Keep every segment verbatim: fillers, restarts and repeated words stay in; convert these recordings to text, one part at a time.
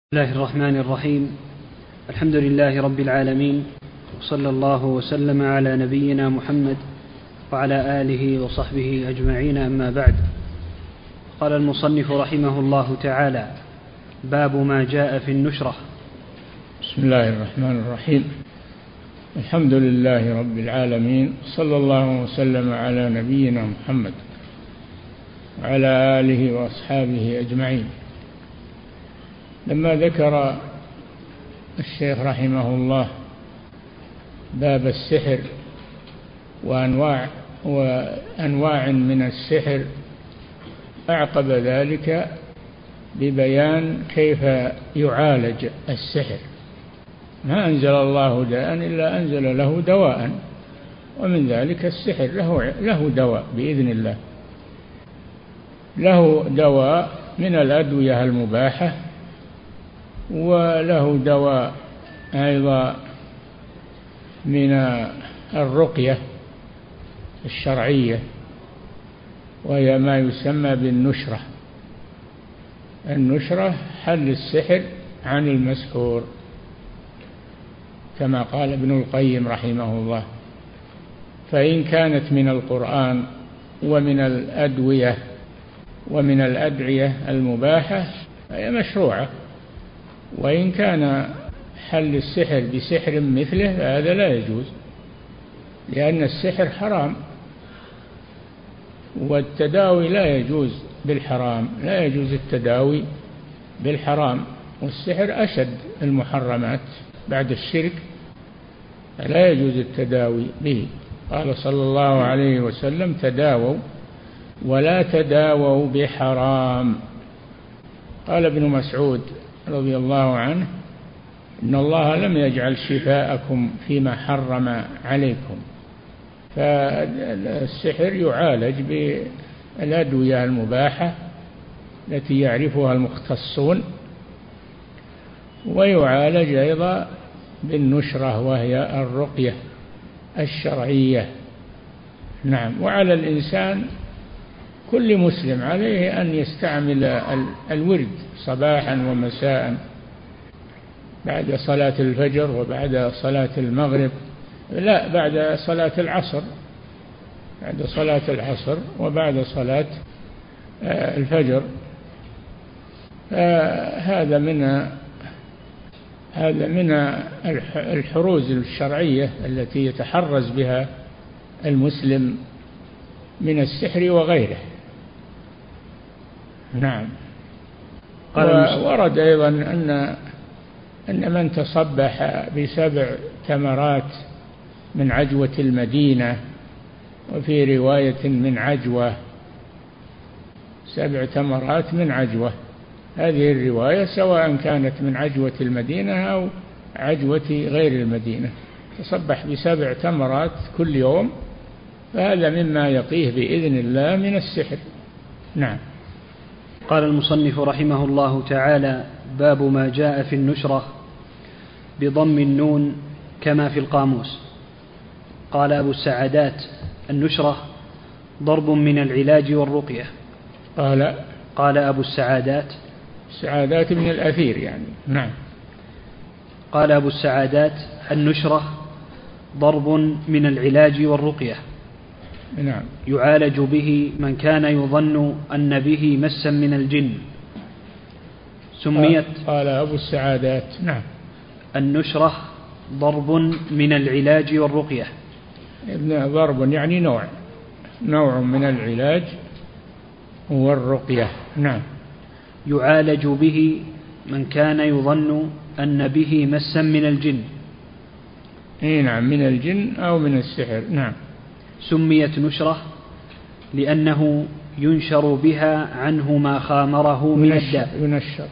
بسم الله الرحمن الرحيم. الحمد لله رب العالمين، وصلى الله وسلم على نبينا محمد وعلى آله وصحبه أجمعين، أما بعد. قال المصنف رحمه الله تعالى: باب ما جاء في النشرة. بسم الله الرحمن الرحيم. الحمد لله رب العالمين، صلى الله وسلم على نبينا محمد وعلى آله وأصحابه أجمعين. لما ذكر الشيخ رحمه الله باب السحر وأنواع وأنواع من السحر، أعقب ذلك ببيان كيف يعالج السحر. ما أنزل الله داء إلا أنزل له دواء، ومن ذلك السحر له, له دواء بإذن الله، له دواء من الأدوية المباحة، وله دواء أيضا من الرقية الشرعية، وهي ما يسمى بالنشرة. النشرة حل السحر عن المسحور، كما قال ابن القيم رحمه الله. فإن كانت من القرآن ومن الأدوية ومن الأدعية المباحة فهي مشروعة، وإن كان حل السحر بسحر مثله فهذا لا يجوز، لأن السحر حرام، والتداوي لا يجوز بالحرام، لا يجوز التداوي بالحرام، والسحر أشد المحرمات بعد الشرك، لا يجوز التداوي به. قال صلى الله عليه وسلم: تداووا ولا تداووا بحرام. قال ابن مسعود رضي الله عنه: إن الله لم يجعل شفاءكم فيما حرم عليكم. فالسحر يعالج بالأدوية المباحة التي يعرفها المختصون، ويعالج أيضا بالنشرة وهي الرقية الشرعية. نعم. وعلى الإنسان كل مسلم عليه أن يستعمل الورد صباحا ومساء بعد صلاة الفجر وبعد صلاة المغرب، لا بعد صلاة العصر، بعد صلاة العصر وبعد صلاة الفجر. هذا من هذا من الحروز الشرعية التي يتحرز بها المسلم من السحر وغيره. نعم. ورد أيضا أن أن من تصبح بسبع تمرات من عجوة المدينة، وفي رواية من عجوة، سبع تمرات من عجوة، هذه الرواية سواء كانت من عجوة المدينة أو عجوة غير المدينة، تصبح بسبع تمرات كل يوم، فهذا مما يقيه بإذن الله من السحر. نعم. قال المصنف رحمه الله تعالى: باب ما جاء في النشرة بضم النون كما في القاموس. قال أبو السعادات: النشرة ضرب من العلاج والرقية. قال قال أبو السعادات: السعادات من الأثير يعني. نعم. قال أبو السعادات: النشرة ضرب من العلاج والرقية. نعم. يعالج به من كان يظن أن به مسا من الجن. سميت قال أبو السعادات: نعم. النشرة ضرب من العلاج والرقية. ضرب يعني نوع نوع من العلاج والرقية. نعم. يعالج به من كان يظن أن به مسا من الجن. إيه نعم، من الجن أو من السحر. نعم. سميت نشرة لأنه ينشر بها عنه ما خامره من الداء. ينشر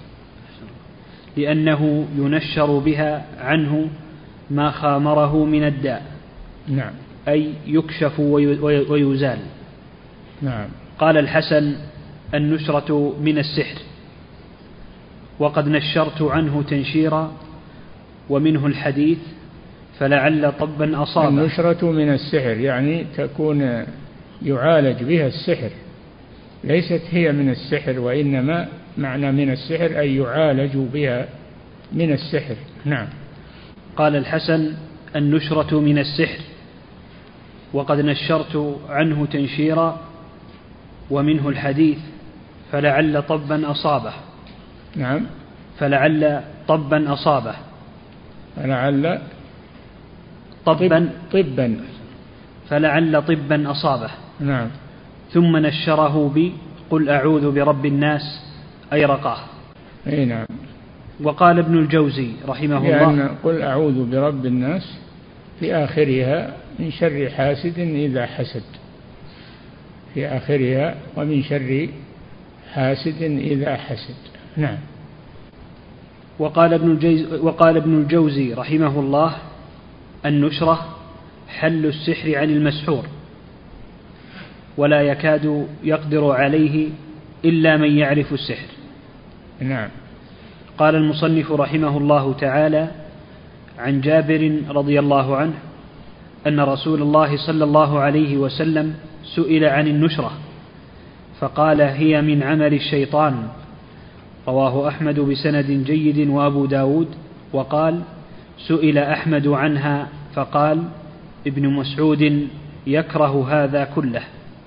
لأنه ينشر بها عنه ما خامره من الداء. نعم. أي يكشف ويزال. نعم. قال الحسن: النشرة من السحر، وقد نشرت عنه تنشيرا، ومنه الحديث: فلعل طبا أصابه. النشرة من السحر يعني تكون يعالج بها السحر، ليست هي من السحر، وإنما معنى من السحر أن يعالج بها من السحر. نعم. قال الحسن: النشرة من السحر، وقد نشرت عنه تنشيرا، ومنه الحديث: فلعل طبا أصابه. نعم. فلعل طبا أصابه. فلعل طبا طبا فلعل طبا أصابه. نعم. ثم نشره بي: قل أعوذ برب الناس، أي رقاه. أي نعم. وقال ابن الجوزي رحمه الله: لأن قل أعوذ برب الناس في آخرها من شر حاسد إذا حسد، في آخرها ومن شر حاسد إذا حسد. نعم. وقال ابن الجوزي, وقال ابن الجوزي رحمه الله: النشرة حل السحر عن المسحور، ولا يكاد يقدر عليه إلا من يعرف السحر. نعم. قال المصنف رحمه الله تعالى: عن جابر رضي الله عنه أن رسول الله صلى الله عليه وسلم سئل عن النشرة فقال: هي من عمل الشيطان. رواه أحمد بسند جيد وأبو داود. وقال: سئل أحمد عنها فقال: ابن مسعود يكره هذا كله.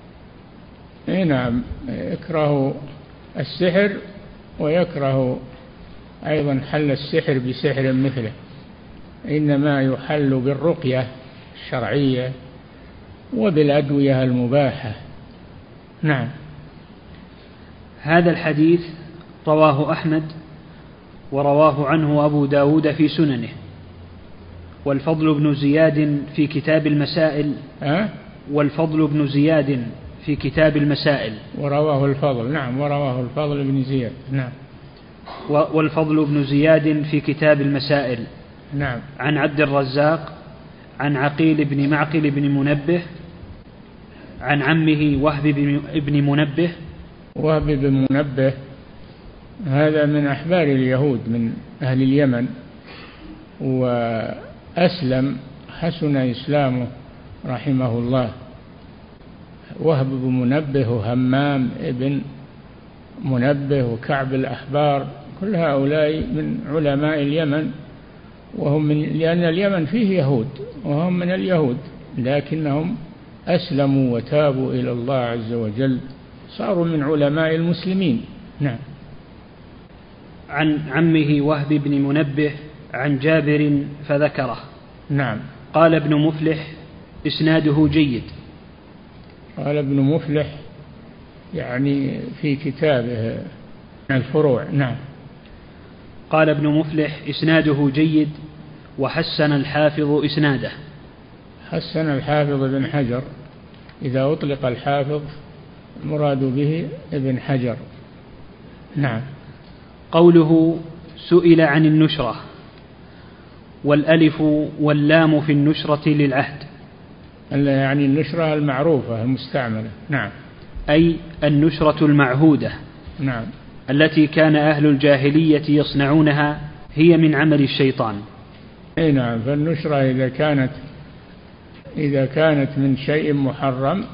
نعم، يكره السحر ويكره أيضا حل السحر بسحر مثله، إنما يحل بالرقية الشرعية وبالأدوية المباحة. نعم. هذا الحديث رواه أحمد ورواه عنه أبو داود في سننه، والفضل بن زياد في كتاب المسائل أه؟ والفضل بن زياد في كتاب المسائل ورواه الفضل. نعم، ورواه الفضل بن زياد. نعم. والفضل بن زياد في كتاب المسائل. نعم. عن عبد الرزاق عن عقيل بن معقل بن منبه عن عمه وهب بن منبه. وهب بن منبه هذا من أحبار اليهود من أهل اليمن، وأسلم حسن إسلامه رحمه الله. وهب بن منبه وهمام ابن منبه وكعب الأحبار، كل هؤلاء من علماء اليمن، وهم من لأن اليمن فيه يهود وهم من اليهود، لكنهم أسلموا وتابوا إلى الله عز وجل، صاروا من علماء المسلمين. نعم. عن عمه وهب بن منبه عن جابر فذكره. نعم. قال ابن مفلح: إسناده جيد. قال ابن مفلح يعني في كتابه الفروع. نعم. قال ابن مفلح: إسناده جيد، وحسن الحافظ إسناده. حسن الحافظ ابن حجر، إذا أطلق الحافظ المراد به ابن حجر. نعم. قوله: سئل عن النشرة، والألف واللام في النشرة للعهد، يعني النشرة المعروفة المستعملة. نعم. أي النشرة المعهودة. نعم. التي كان أهل الجاهلية يصنعونها، هي من عمل الشيطان. أي نعم. فالنشرة إذا كانت إذا كانت من شيء محرم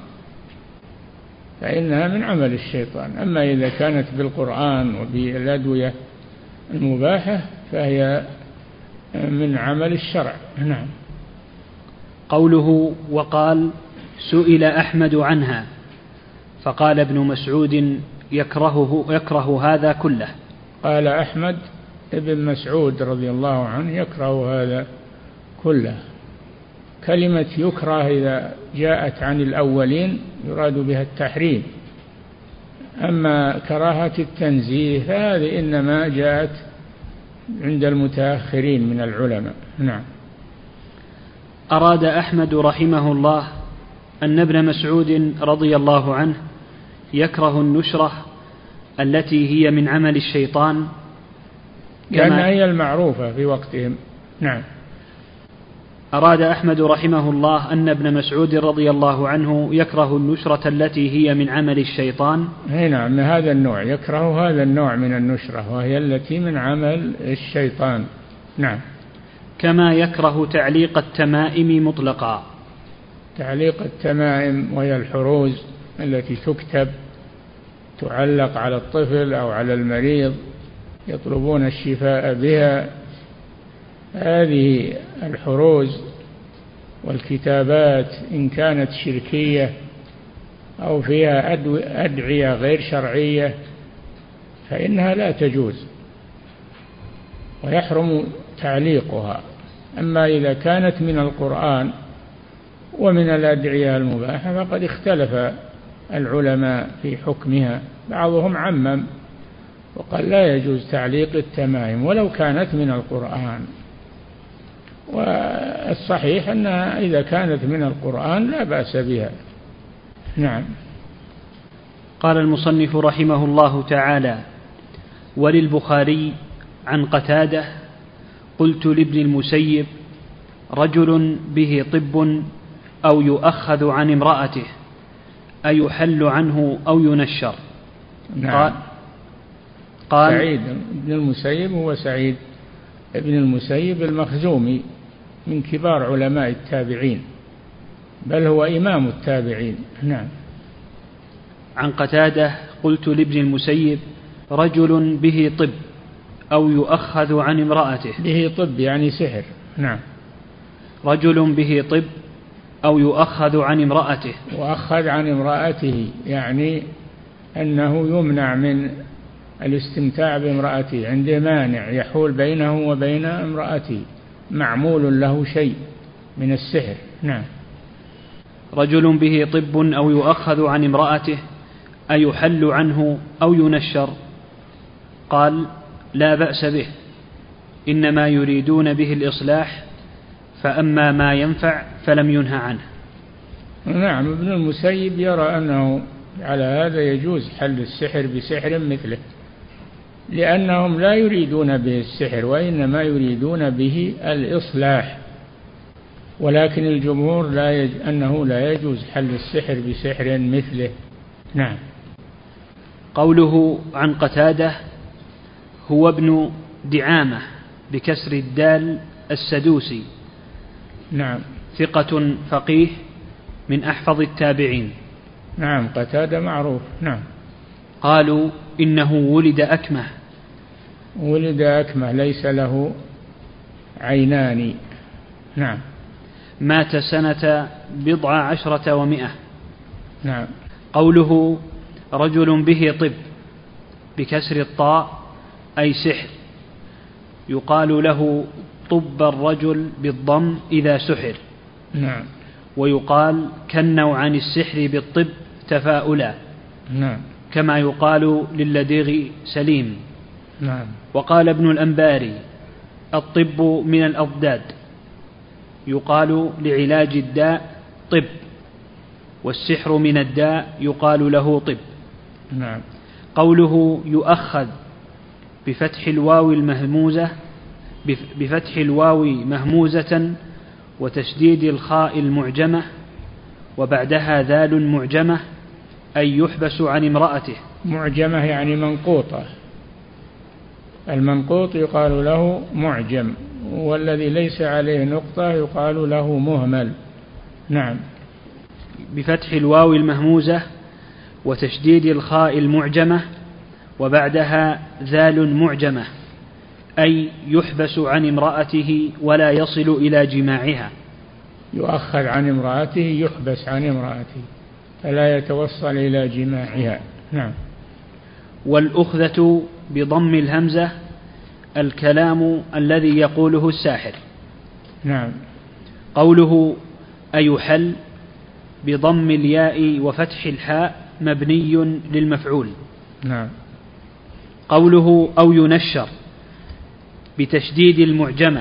فإنها من عمل الشيطان، أما إذا كانت بالقرآن وبالأدوية المباحة فهي من عمل الشرع. نعم. قوله: وقال: سئل أحمد عنها فقال ابن مسعود يكرهه, يكره هذا كله. قال أحمد ابن مسعود رضي الله عنه يكره هذا كله. كلمة يكره إذا جاءت عن الأولين يراد بها التحريم، أما كراهة التنزيه فهذه إنما جاءت عند المتأخرين من العلماء. نعم. أراد أحمد رحمه الله أن ابن مسعود رضي الله عنه يكره النشرة التي هي من عمل الشيطان، لأن هي المعروفة في وقتهم. نعم. أراد أحمد رحمه الله أن ابن مسعود رضي الله عنه يكره النشرة التي هي من عمل الشيطان. نعم، هذا النوع يكره هذا النوع من النشرة، وهي التي من عمل الشيطان. نعم. كما يكره تعليق التمائم مطلقا. تعليق التمائم وهي الحروز التي تكتب تعلق على الطفل أو على المريض يطلبون الشفاء بها. هذه الحروز والكتابات إن كانت شركية أو فيها أدعية غير شرعية فإنها لا تجوز ويحرم تعليقها. أما إذا كانت من القرآن ومن الأدعية المباحة فقد اختلف العلماء في حكمها، بعضهم عمم وقال لا يجوز تعليق التمائم ولو كانت من القرآن، والصحيح أنها إذا كانت من القرآن لا بأس بها. نعم. قال المصنف رحمه الله تعالى: وللبخاري عن قتادة: قلت لابن المسيب: رجل به طب أو يؤخذ عن امرأته أيحل عنه أو ينشر؟ نعم. قال, قال سعيد بن المسيب هو سعيد ابن المسيب المخزومي من كبار علماء التابعين، بل هو إمام التابعين. نعم. عن قتادة: قلت لابن المسيب: رجل به طب أو يؤخذ عن امرأته. به طب يعني سحر. نعم. رجل به طب أو يؤخذ عن امرأته. وأخذ عن امرأته يعني أنه يمنع من الاستمتاع بامرأته، عنده مانع يحول بينه وبين امرأته، معمول له شيء من السحر. نعم. رجل به طب أو يؤخذ عن امرأته أيحل عنه أو ينشر؟ قال: لا بأس به، إنما يريدون به الإصلاح، فأما ما ينفع فلم ينهى عنه. نعم. ابن المسيب يرى أنه على هذا يجوز حل السحر بسحر مثله، لأنهم لا يريدون به السحر وإنما يريدون به الإصلاح، ولكن الجمهور لا يج... أنه لا يجوز حل السحر بسحر مثله. نعم. قوله عن قتادة: هو ابن دعامة بكسر الدال السدوسي. نعم. ثقة فقيه من أحفظ التابعين. نعم. قتادة معروف. نعم. قالوا إنه ولد أكمه. ولد أكمه ليس له عينان. نعم. مات سنة بضع عشرة ومئة. نعم. قوله رجل به طب بكسر الطاء أي سحر، يقال له طب الرجل بالضم إذا سحر. نعم. ويقال كنوا عن السحر بالطب تفاؤلا. نعم. كما يقال للدغ سليم. نعم. وقال ابن الأنباري: الطب من الأضداد، يقال لعلاج الداء طب، والسحر من الداء يقال له طب. نعم. قوله يؤخذ بفتح الواو المهموزة بفتح الواو مهموزة وتشديد الخاء المعجمة وبعدها ذال معجمة أي يحبس عن امرأته. معجمة يعني منقوطة، المنقوط يقال له معجم، والذي ليس عليه نقطة يقال له مهمل. نعم. بفتح الواو المهموزة وتشديد الخاء المعجمة وبعدها ذال معجمة أي يحبس عن امرأته ولا يصل إلى جماعها. يؤخذ عن امرأته، يحبس عن امرأته فلا يتوصل إلى جماعها. نعم. والأخذة بضم الهمزة الكلام الذي يقوله الساحر. نعم. قوله أيحل بضم الياء وفتح الحاء مبني للمفعول. نعم. قوله أو ينشر بتشديد المعجمة.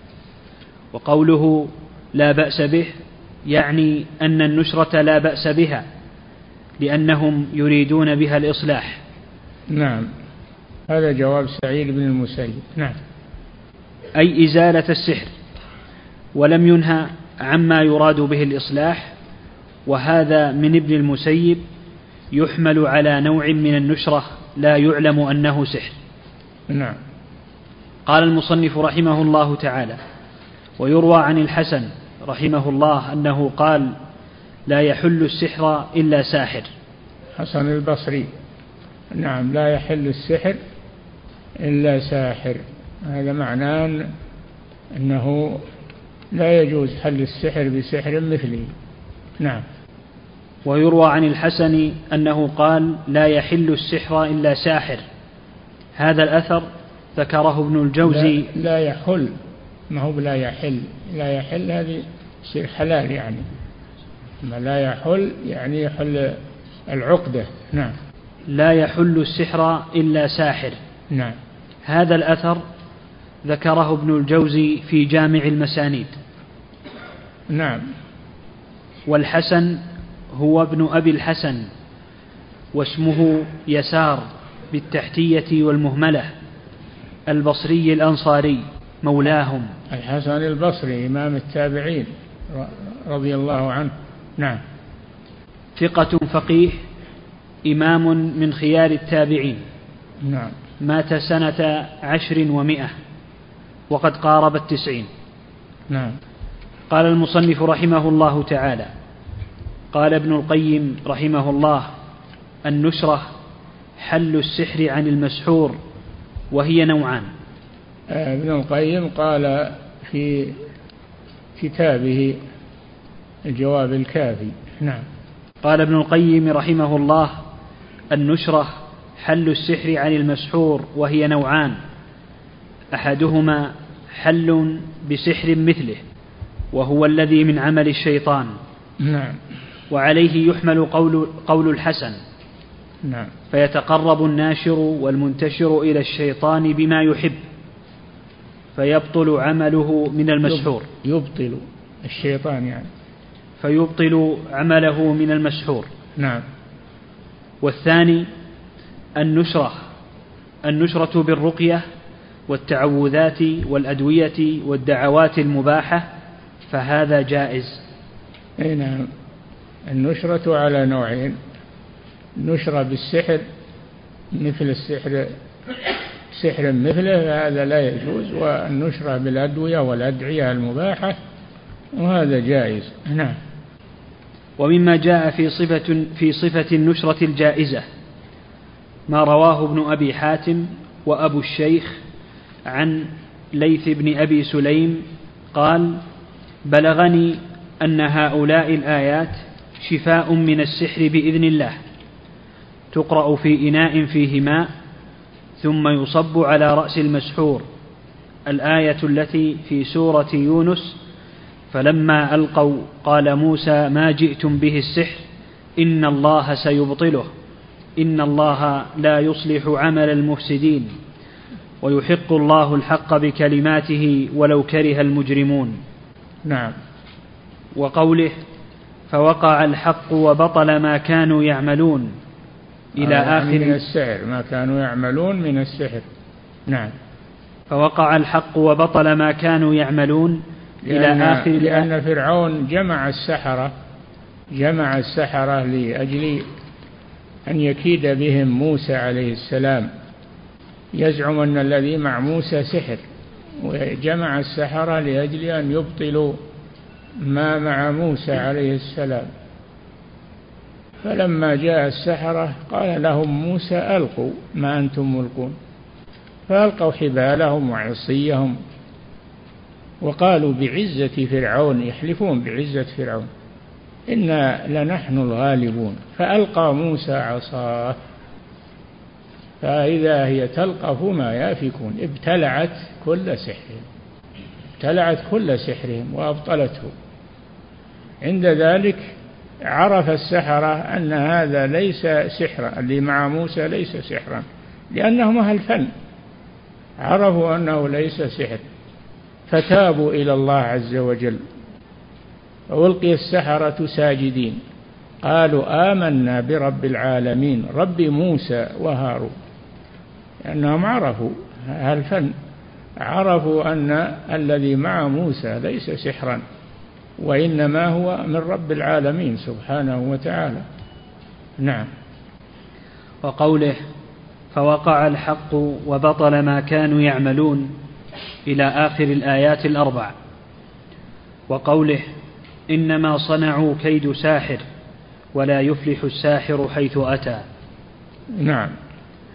وقوله لا بأس به يعني أن النشرة لا بأس بها لأنهم يريدون بها الإصلاح. نعم. هذا جواب سعيد بن المسيب. نعم. أي إزالة السحر، ولم ينهى عما يراد به الإصلاح، وهذا من ابن المسيب يحمل على نوع من النشرة لا يعلم أنه سحر. نعم. قال المصنف رحمه الله تعالى: ويروى عن الحسن رحمه الله أنه قال: لا يحل السحر إلا ساحر. حسن البصري. نعم. لا يحل السحر إلا ساحر. هذا معناه أنه لا يجوز حل السحر بسحر مثله. نعم. ويروى عن الحسن أنه قال: لا يحل السحر إلا ساحر. هذا الأثر ذكره ابن الجوزي. لا, لا يحل، ما هو لا يحل. لا يحل هذه يصير حلال يعني، ما لا يحل يعني يحل العقدة. نعم. لا يحل السحر إلا ساحر. نعم. هذا الأثر ذكره ابن الجوزي في جامع المسانيد. نعم. والحسن هو ابن أبي الحسن، واسمه يسار بالتحتية والمهملة، البصري الأنصاري مولاهم. الحسن البصري إمام التابعين رضي الله عنه. نعم. ثقة فقيه، إمام من خيار التابعين. نعم. مات سنة عشر ومئة وقد قارب التسعين. نعم. قال المصنف رحمه الله تعالى: قال ابن القيم رحمه الله: النشرة حل السحر عن المسحور، وهي نوعان. ابن القيم قال في كتابه الجواب الكافي. نعم. قال ابن القيم رحمه الله: النشرة حل السحر عن المسحور، وهي نوعان: أحدهما حل بسحر مثله، وهو الذي من عمل الشيطان. نعم. وعليه يحمل قول, قول الحسن. نعم. فيتقرب الناشر والمنتشر إلى الشيطان بما يحب، فيبطل عمله من المسحور. يبطل الشيطان يعني فيبطل عمله من المسحور. نعم. والثاني النشرة النشرة بالرقية والتعوذات والأدوية والدعوات المباحة، فهذا جائز. أي نعم. النشرة على نوعين: نشرة بالسحر مثل السحر سحر مثله، هذا لا يجوز، والنشرة بالأدوية والأدعية المباحة، وهذا جائز. نعم. ومما جاء في صفة, في صفة النشرة الجائزة ما رواه ابن أبي حاتم وأبو الشيخ عن ليث بن أبي سليم قال: بلغني أن هؤلاء الآيات شفاء من السحر بإذن الله، تقرأ في إناء فيه ماء ثم يصب على رأس المسحور، الآية التي في سورة يونس: فلما ألقوا قال موسى ما جئتم به السحر إن الله سيبطله إن الله لا يصلح عمل المفسدين ويحق الله الحق بكلماته ولو كره المجرمون. نعم. وقوله: فوقع الحق وبطل ما كانوا يعملون إلى آخر من السحر، ما كانوا يعملون من السحر. نعم. فوقع الحق وبطل ما كانوا يعملون إلى آخر. لأن فرعون جمع السحرة جمع السحرة لأجل أن يكيد بهم موسى عليه السلام، يزعم أن الذي مع موسى سحر، وجمع السحرة لأجل أن يبطلوا ما مع موسى عليه السلام. فلما جاء السحرة قال لهم موسى ألقوا ما أنتم ملقون، فألقوا حبالهم وعصيهم وقالوا بعزة فرعون، يحلفون بعزة فرعون، إنا لنحن الغالبون. فألقى موسى عصاه فإذا هي تلقف ما يافكون، ابتلعت كل سحرهم ابتلعت كل سحرهم وأبطلته. عند ذلك عرف السحرة أن هذا ليس سحرا، اللي مع موسى ليس سحرا، لأنهم أهل فن، عرفوا أنه ليس سحر، فتابوا إلى الله عز وجل. فألقي السحرة ساجدين قالوا آمنا برب العالمين رب موسى وهارون، لأنهم عرفوا أهل فن، عرفوا أن الذي مع موسى ليس سحرا، وإنما هو من رب العالمين سبحانه وتعالى. نعم. وقوله: فوقع الحق وبطل ما كانوا يعملون إلى آخر الآيات الأربع. وقوله: إنما صنعوا كيد ساحر ولا يفلح الساحر حيث أتى. نعم.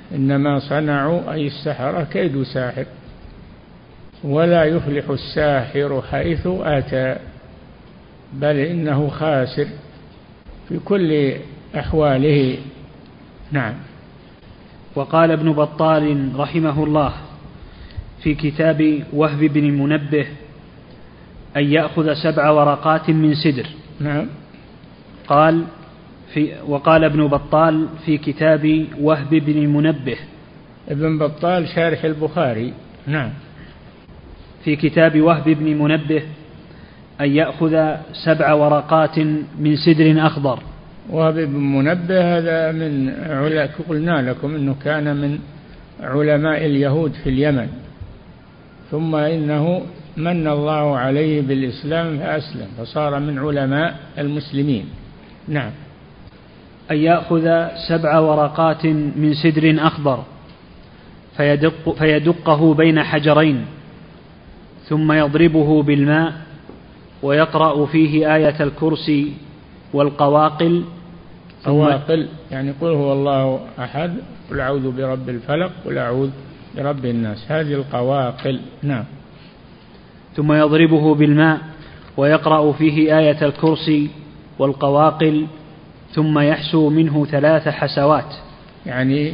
إنما صنعوا أي السحرة كيد ساحر، ولا يفلح الساحر حيث أتى، بل إنه خاسر في كل أحواله. نعم. وقال ابن بطال رحمه الله في كتاب وهب بن المنبه أن يأخذ سبع ورقات من سدر. نعم. قال في وقال ابن بطال في كتاب وهب بن المنبه، ابن بطال شارح البخاري. نعم. في كتاب وهب بن المنبه أن يأخذ سبع ورقات من سدر أخضر. وهب بن منبه هذا من علماء، قلنا لكم أنه كان من علماء اليهود في اليمن، ثم إنه من الله عليه بالإسلام فأسلم فصار من علماء المسلمين. نعم. أن يأخذ سبع ورقات من سدر أخضر فيدق فيدقه بين حجرين ثم يضربه بالماء ويقرأ فيه آية الكرسي والقواقل. قواقل يعني قل هو الله أحد، قل أعوذ برب الفلق، قل أعوذ برب الناس، هذه القواقل. نعم. ثم يضربه بالماء ويقرأ فيه آية الكرسي والقواقل ثم يحسو منه ثلاث حسوات، يعني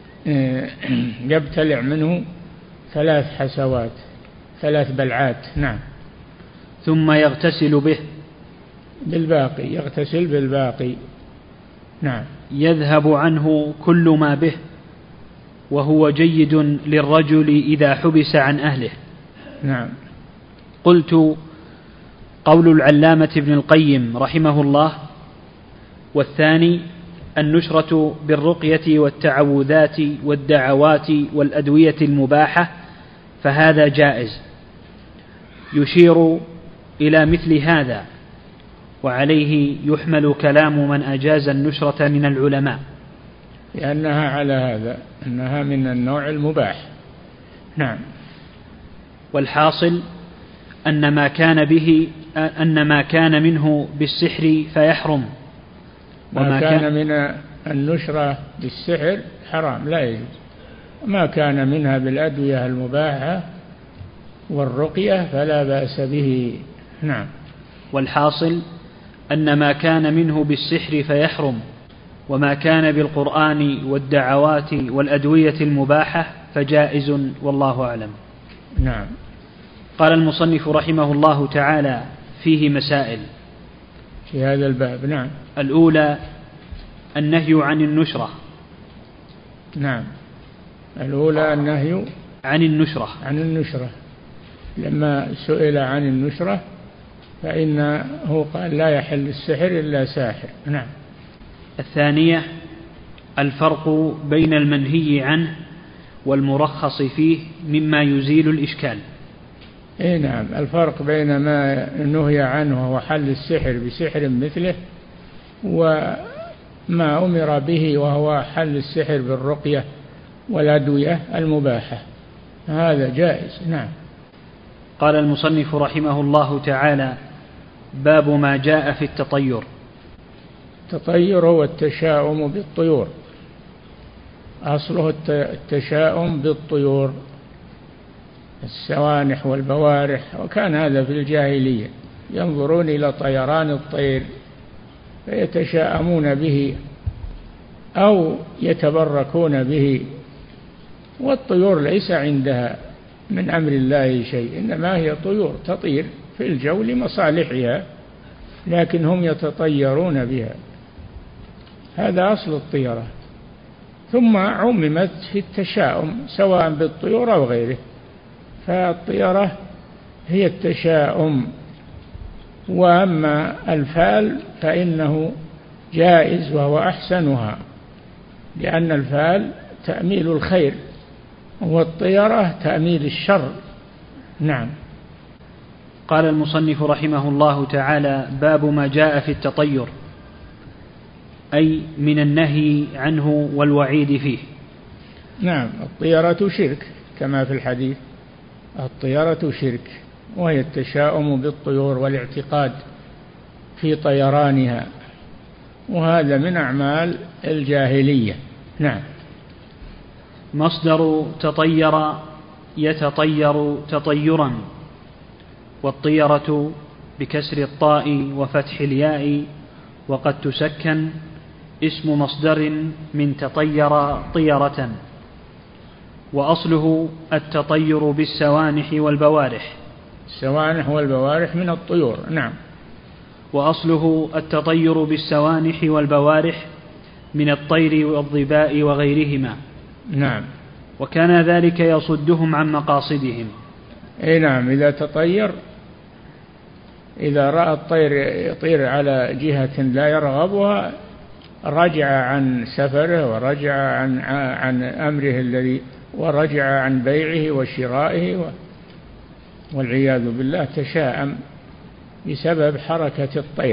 يبتلع منه ثلاث حسوات، ثلاث بلعات. نعم. ثم يغتسل به بالباقي، يغتسل بالباقي. نعم. يذهب عنه كل ما به، وهو جيد للرجل إذا حبس عن أهله. نعم. قلت: قول العلامة ابن القيم رحمه الله. والثاني النشرة بالرقية والتعوذات والدعوات والأدوية المباحة، فهذا جائز، يشير إلى مثل هذا، وعليه يحمل كلام من أجاز النشرة من العلماء، لأنها على هذا أنها من النوع المباح. نعم. والحاصل أن ما كان به أن ما كان منه بالسحر فيحرم، ما كان من النشرة بالسحر حرام لا يجوز، ما كان منها بالأدوية المباحة والرقية فلا بأس به. نعم. والحاصل أن ما كان منه بالسحر فيحرم، وما كان بالقرآن والدعوات والأدوية المباحة فجائز، والله أعلم. نعم. قال المصنف رحمه الله تعالى: فيه مسائل في هذا الباب. نعم. الأولى النهي عن النشرة. نعم. الأولى النهي عن النشرة عن النشرة لما سئل عن النشرة فإنه قال لا يحل السحر إلا ساحر. نعم. الثانية الفرق بين المنهي عنه والمرخص فيه مما يزيل الإشكال. إيه نعم، الفرق بين ما نهي عنه وهو حل السحر بسحر مثله، وما أمر به وهو حل السحر بالرقية والأدوية المباحة، هذا جائز. نعم. قال المصنف رحمه الله تعالى: باب ما جاء في التطير. التطير هو التشاؤم بالطيور، أصله التشاؤم بالطيور، السوانح والبوارح، وكان هذا في الجاهلية، ينظرون إلى طيران الطير فيتشاءمون به أو يتبركون به، والطيور ليس عندها من أمر الله شيء، إنما هي طيور تطير في الجو لمصالحها، لكن هم يتطيرون بها، هذا أصل الطيرة. ثم عممت في التشاؤم سواء بالطيور أو غيره، فالطيرة هي التشاؤم. وأما الفال فإنه جائز وهو أحسنها، لأن الفال تأميل الخير والطيرة تأميل الشر. نعم. قال المصنف رحمه الله تعالى: باب ما جاء في التطير، أي من النهي عنه والوعيد فيه. نعم. الطيرة شرك كما في الحديث، الطيرة شرك، وهي التشاؤم بالطيور والاعتقاد في طيرانها، وهذا من أعمال الجاهلية. نعم. مصدر تطير يتطير تطيرا، والطيرة بكسر الطاء وفتح الياء، وقد تسكن، اسم مصدر من تطير طيرة. وأصله التطير بالسوانح والبوارح. السوانح والبوارح من الطيور. نعم. وأصله التطير بالسوانح والبوارح من الطير والظباء وغيرهما. نعم. وكان ذلك يصدهم عن مقاصدهم. اي نعم، إذا تطير، إذا رأى الطير يطير على جهة لا يرغبها رجع عن سفره، ورجع عن عن أمره الذي ورجع عن بيعه وشرائه، والعياذ بالله تشاءم بسبب حركة الطير.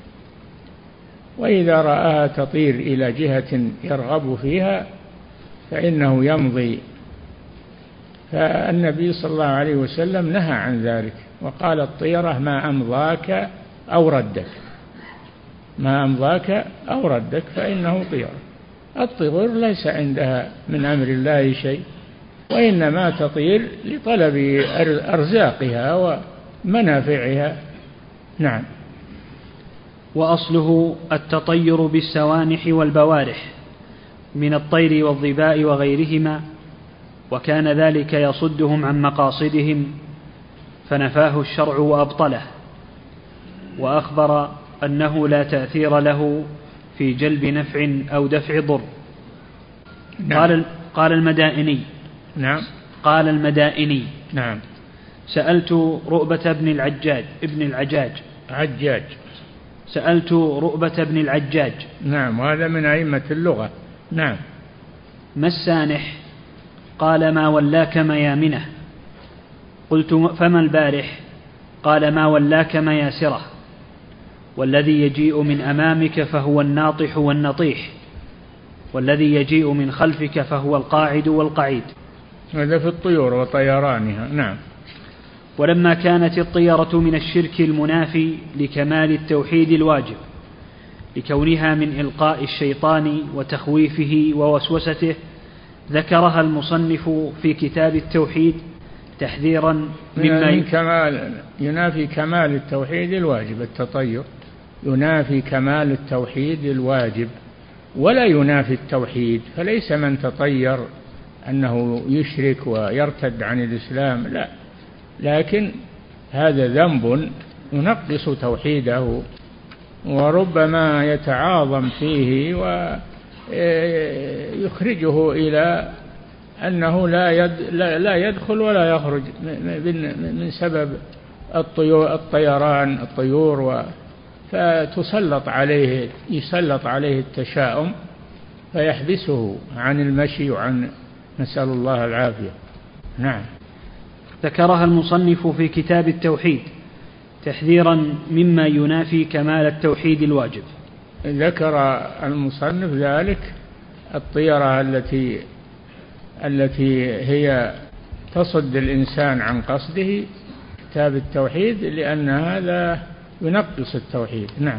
وإذا رآها تطير إلى جهة يرغب فيها فإنه يمضي. فالنبي صلى الله عليه وسلم نهى عن ذلك، وقال الطيرة ما أمضاك أو ردك، ما أمضاك أو ردك فإنه طير. الطير ليس عندها من أمر الله شيء، وإنما تطير لطلب أرزاقها ومنافعها. نعم. وأصله التطير بالسوانح والبوارح من الطير والظباء وغيرهما، وكان ذلك يصدهم عن مقاصدهم فنفاه الشرع وأبطله، وأخبر أنه لا تأثير له في جلب نفع أو دفع ضر. نعم. قال قال المدائني. نعم. قال المدائني. نعم. سألت رؤبة بن العجاج ابن العجاج عجاج سألت رؤبة بن العجاج. نعم، وهذا من أئمة اللغة. نعم. ما السانح؟ قال ما ولاك ميامنه. قلت فما البارح؟ قال ما ولاك مياسره. والذي يجيء من أمامك فهو الناطح والنطيح، والذي يجيء من خلفك فهو القاعد والقعيد. هذا في الطيور وطيرانها. نعم. ولما كانت الطيرة من الشرك المنافي لكمال التوحيد الواجب، لكونها من إلقاء الشيطان وتخويفه ووسوسته، ذكرها المصنف في كتاب التوحيد تحذيرا مما من كمال ينافي كمال التوحيد الواجب. التطير ينافي كمال التوحيد الواجب ولا ينافي التوحيد، فليس من تطير أنه يشرك ويرتد عن الإسلام، لا، لكن هذا ذنب ينقص توحيده، وربما يتعاظم فيه ويخرجه إلى أنه لا لا يدخل ولا يخرج من سبب الطيران الطيور، فتسلط عليه يسلط عليه التشاؤم فيحبسه عن المشي وعن، نسأل الله العافية. نعم. ذكرها المصنف في كتاب التوحيد تحذيرا مما ينافي كمال التوحيد الواجب. ذكر المصنف ذلك الطيرة التي التي هي تصد الإنسان عن قصده، كتاب التوحيد، لأن هذا ينقص التوحيد. نعم.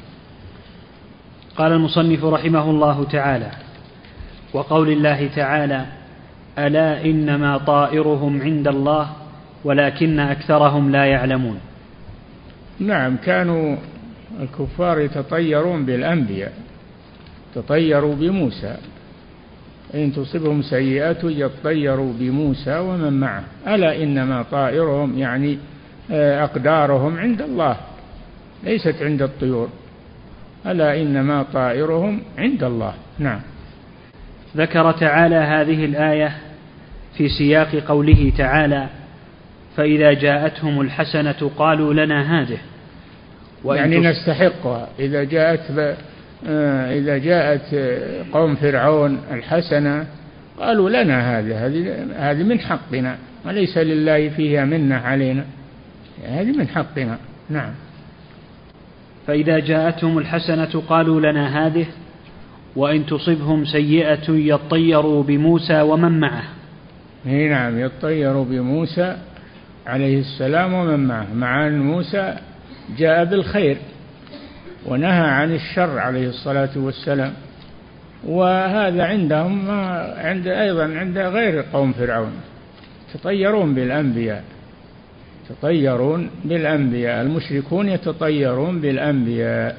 قال المصنف رحمه الله تعالى: وقول الله تعالى: ألا إنما طائرهم عند الله ولكن أكثرهم لا يعلمون. نعم، كانوا الكفار يتطيرون بالأنبياء، تطيروا بموسى، إن تصبهم سيئة يطيروا بموسى ومن معه. ألا إنما طائرهم يعني أقدارهم عند الله ليست عند الطيور. ألا إنما طائرهم عند الله. نعم. ذكر تعالى هذه الآية في سياق قوله تعالى: فإذا جاءتهم الحسنة قالوا لنا هذه، يعني نستحقها. إذا جاءت ب... إذا جاءت قوم فرعون الحسنة قالوا لنا هذه هذه من حقنا وليس لله فيها منة علينا، هذه من حقنا. نعم. فإذا جاءتهم الحسنة قالوا لنا هذه وإن تصبهم سيئة يطيروا بموسى ومن معه. نعم، يطيروا بموسى عليه السلام ومن معه، مع أن موسى جاء بالخير ونهى عن الشر عليه الصلاة والسلام، وهذا عندهم عند أيضا عند غير قوم فرعون، يتطيرون بالأنبياء، يتطيرون بالأنبياء، المشركون يتطيرون بالأنبياء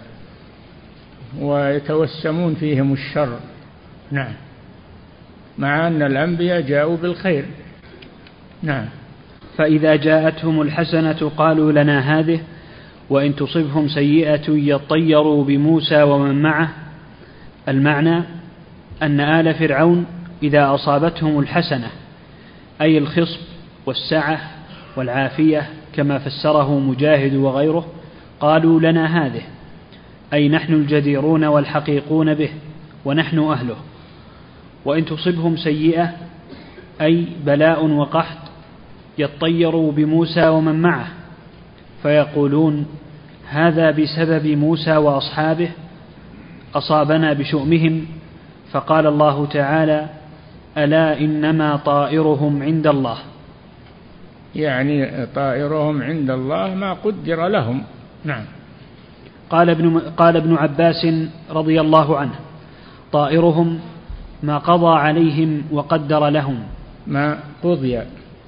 ويتوسمون فيهم الشر. نعم، مع أن الأنبياء جاءوا بالخير. نعم. فإذا جاءتهم الحسنة قالوا لنا هذه وإن تصبهم سيئة يطيروا بموسى ومن معه. المعنى أن آل فرعون إذا أصابتهم الحسنة أي الخصب والسعة والعافية كما فسره مجاهد وغيره قالوا لنا هذه، أي نحن الجديرون والحقيقون به ونحن أهله. وإن تصبهم سيئة أي بلاء وقحط يطيروا بموسى ومن معه فيقولون هذا بسبب موسى وأصحابه أصابنا بشؤمهم. فقال الله تعالى ألا إنما طائرهم عند الله، يعني طائرهم عند الله ما قدر لهم. نعم. قال ابن, قال ابن عباس رضي الله عنه طائرهم ما قضى عليهم وقدر لهم. ما قضي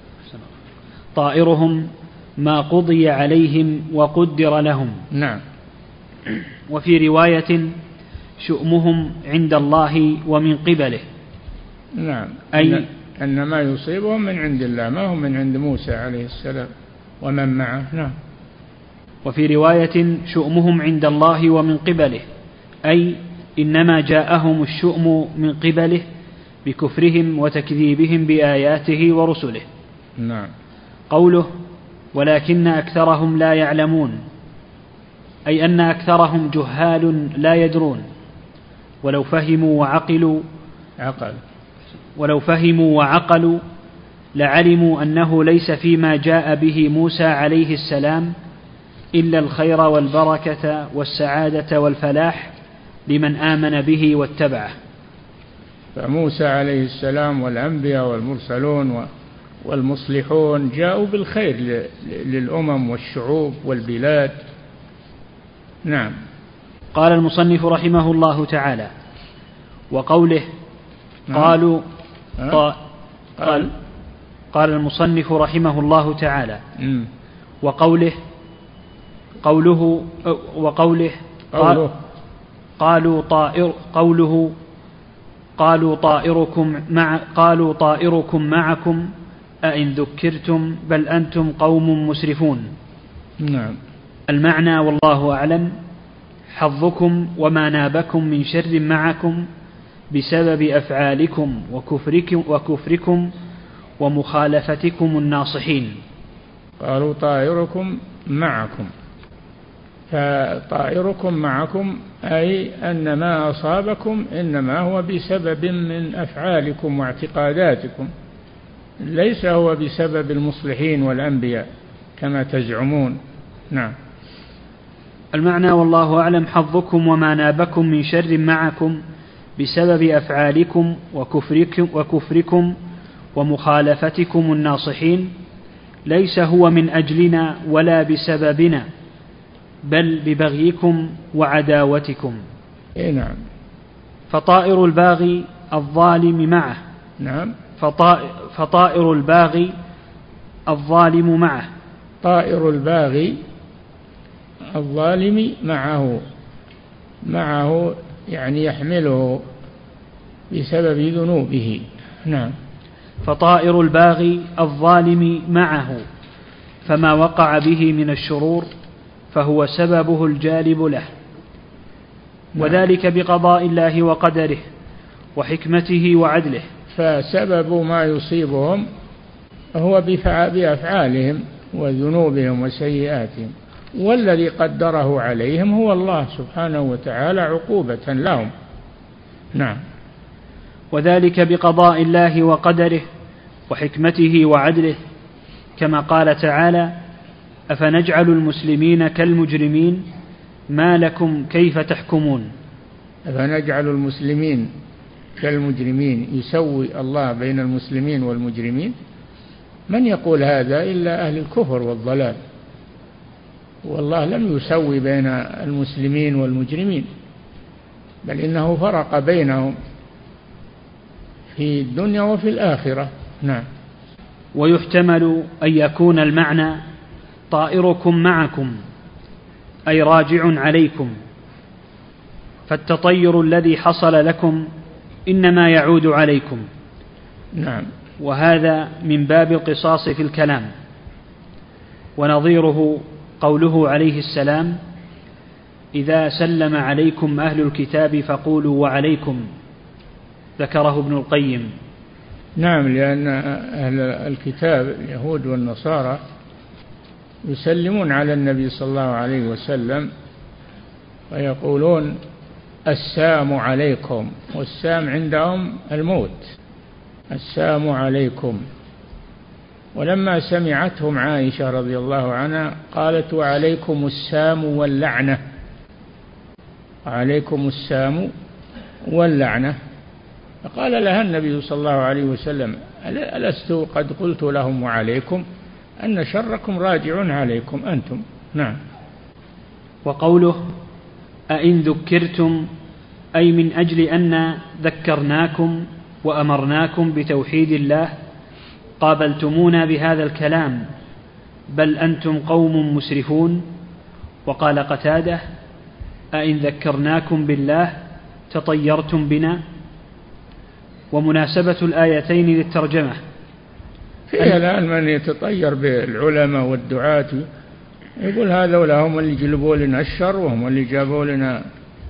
طائرهم ما قضي عليهم وقدر لهم. نعم. وفي رواية شؤمهم عند الله ومن قبله. نعم، أي أن, أن ما يصيبهم من عند الله، ما هم من عند موسى عليه السلام ومن معه. نعم. وفي رواية شؤمهم عند الله ومن قبله، أي إنما جاءهم الشؤم من قبله بكفرهم وتكذيبهم بآياته ورسله. نعم. قوله ولكن أكثرهم لا يعلمون، أي أن أكثرهم جهال لا يدرون، ولو فهموا وعقلوا عقل ولو فهموا وعقلوا لعلموا أنه ليس فيما جاء به موسى عليه السلام إلا الخير والبركة والسعادة والفلاح لمن آمن به واتبعه. فموسى عليه السلام والأنبياء والمرسلون والمصلحون جاءوا بالخير للأمم والشعوب والبلاد. نعم. قال المصنف رحمه الله تعالى وقوله قالوا طا قال قال المصنف رحمه الله تعالى وقوله قوله وقوله قوله قالوا طائر قوله قالوا طائركم مع قالوا طائركم معكم أئن ذكرتم بل أنتم قوم مسرفون. نعم. المعنى والله أعلم حظكم وما نابكم من شر معكم بسبب أفعالكم وكفركم, وكفركم ومخالفتكم الناصحين. قالوا طائركم معكم، فطائركم معكم أي أن ما أصابكم إنما هو بسبب من أفعالكم واعتقاداتكم، ليس هو بسبب المصلحين والأنبياء كما تزعمون. نعم. المعنى والله أعلم حظكم وما نابكم من شر معكم بسبب أفعالكم وكفركم, وكفركم ومخالفتكم الناصحين ليس هو من أجلنا ولا بسببنا بل ببغيكم وعداوتكم. إيه نعم. فطائر الباغي الظالم معه. نعم. فطائر, فطائر الباغي الظالم معه. طائر الباغي الظالم معه، معه يعني يحمله بسبب ذنوبه. نعم. فطائر الباغي الظالم معه فما وقع به من الشرور فهو سببه الجالب له. نعم. وذلك بقضاء الله وقدره وحكمته وعدله. فسبب ما يصيبهم هو بأفعالهم وذنوبهم وسيئاتهم، والذي قدره عليهم هو الله سبحانه وتعالى عقوبة لهم. نعم. وذلك بقضاء الله وقدره وحكمته وعدله كما قال تعالى أفنجعل المسلمين كالمجرمين ما لكم كيف تحكمون. أفنجعل المسلمين كالمجرمين، يسوي الله بين المسلمين والمجرمين؟ من يقول هذا إلا أهل الكفر والضلال، والله لم يسوي بين المسلمين والمجرمين، بل إنه فرق بينهم في الدنيا وفي الآخرة. نعم. ويحتمل أن يكون المعنى طائركم معكم أي راجع عليكم، فالتطير الذي حصل لكم إنما يعود عليكم. نعم. وهذا من باب القصاص في الكلام. ونظيره قوله عليه السلام: إذا سلم عليكم أهل الكتاب فقولوا وعليكم، ذكره ابن القيم. نعم، لأن أهل الكتاب اليهود والنصارى يسلمون على النبي صلى الله عليه وسلم ويقولون السلام عليكم، والسام عندهم الموت، السلام عليكم. ولما سمعتهم عائشة رضي الله عنها قالت وعليكم السام واللعنة، وعليكم السام واللعنة. فقال لها النبي صلى الله عليه وسلم ألست قد قلت لهم وعليكم، أن شركم راجع عليكم أنتم. نعم. وقوله أئن ذكرتم أي من أجل أن ذكرناكم وأمرناكم بتوحيد الله قابلتمونا بهذا الكلام، بل أنتم قوم مسرفون. وقال قتادة أئن ذكرناكم بالله تطيرتم بنا. ومناسبة الآيتين للترجمة فيها الآن من يتطير بالعلماء والدعاة يقول هذول هم اللي جلبوا لنا الشر وهم اللي جابوا لنا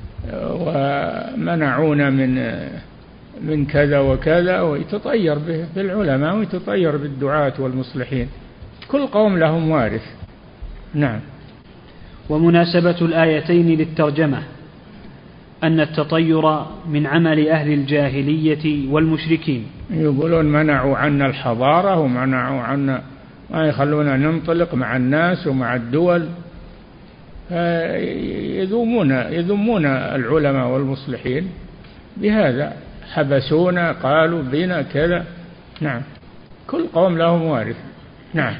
ومنعونا من من كذا وكذا، ويتطير بالعلماء ويتطير بالدعاة والمصلحين. كل قوم لهم وارث. نعم. ومناسبة الآيتين للترجمة أن التطير من عمل أهل الجاهلية والمشركين. يقولون منعوا عنا الحضارة ومنعوا عنا ما يخلونا ننطلق مع الناس ومع الدول، يذمون يذمون العلماء والمصلحين بهذا، حبسونا قالوا بنا كذا. نعم. كل قوم لهم وارث. نعم.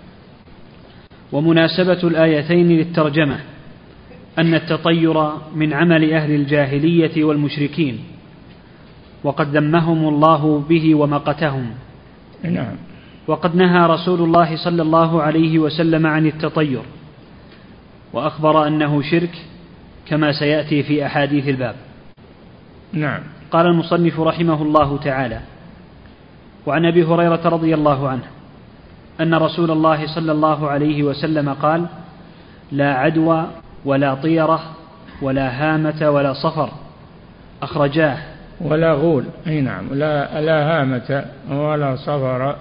ومناسبة الآيتين للترجمة أن التطير من عمل أهل الجاهلية والمشركين، وقد ذمهم الله به ومقتهم. نعم. وقد نهى رسول الله صلى الله عليه وسلم عن التطير، وأخبر أنه شرك كما سيأتي في أحاديث الباب. نعم. قال المصنف رحمه الله تعالى: وعن أبي هريرة رضي الله عنه أن رسول الله صلى الله عليه وسلم قال: لا عدوى ولا طيرة ولا هامة ولا صفر، أخرجاه. ولا غول. أي نعم. لا, لا هامة ولا صفر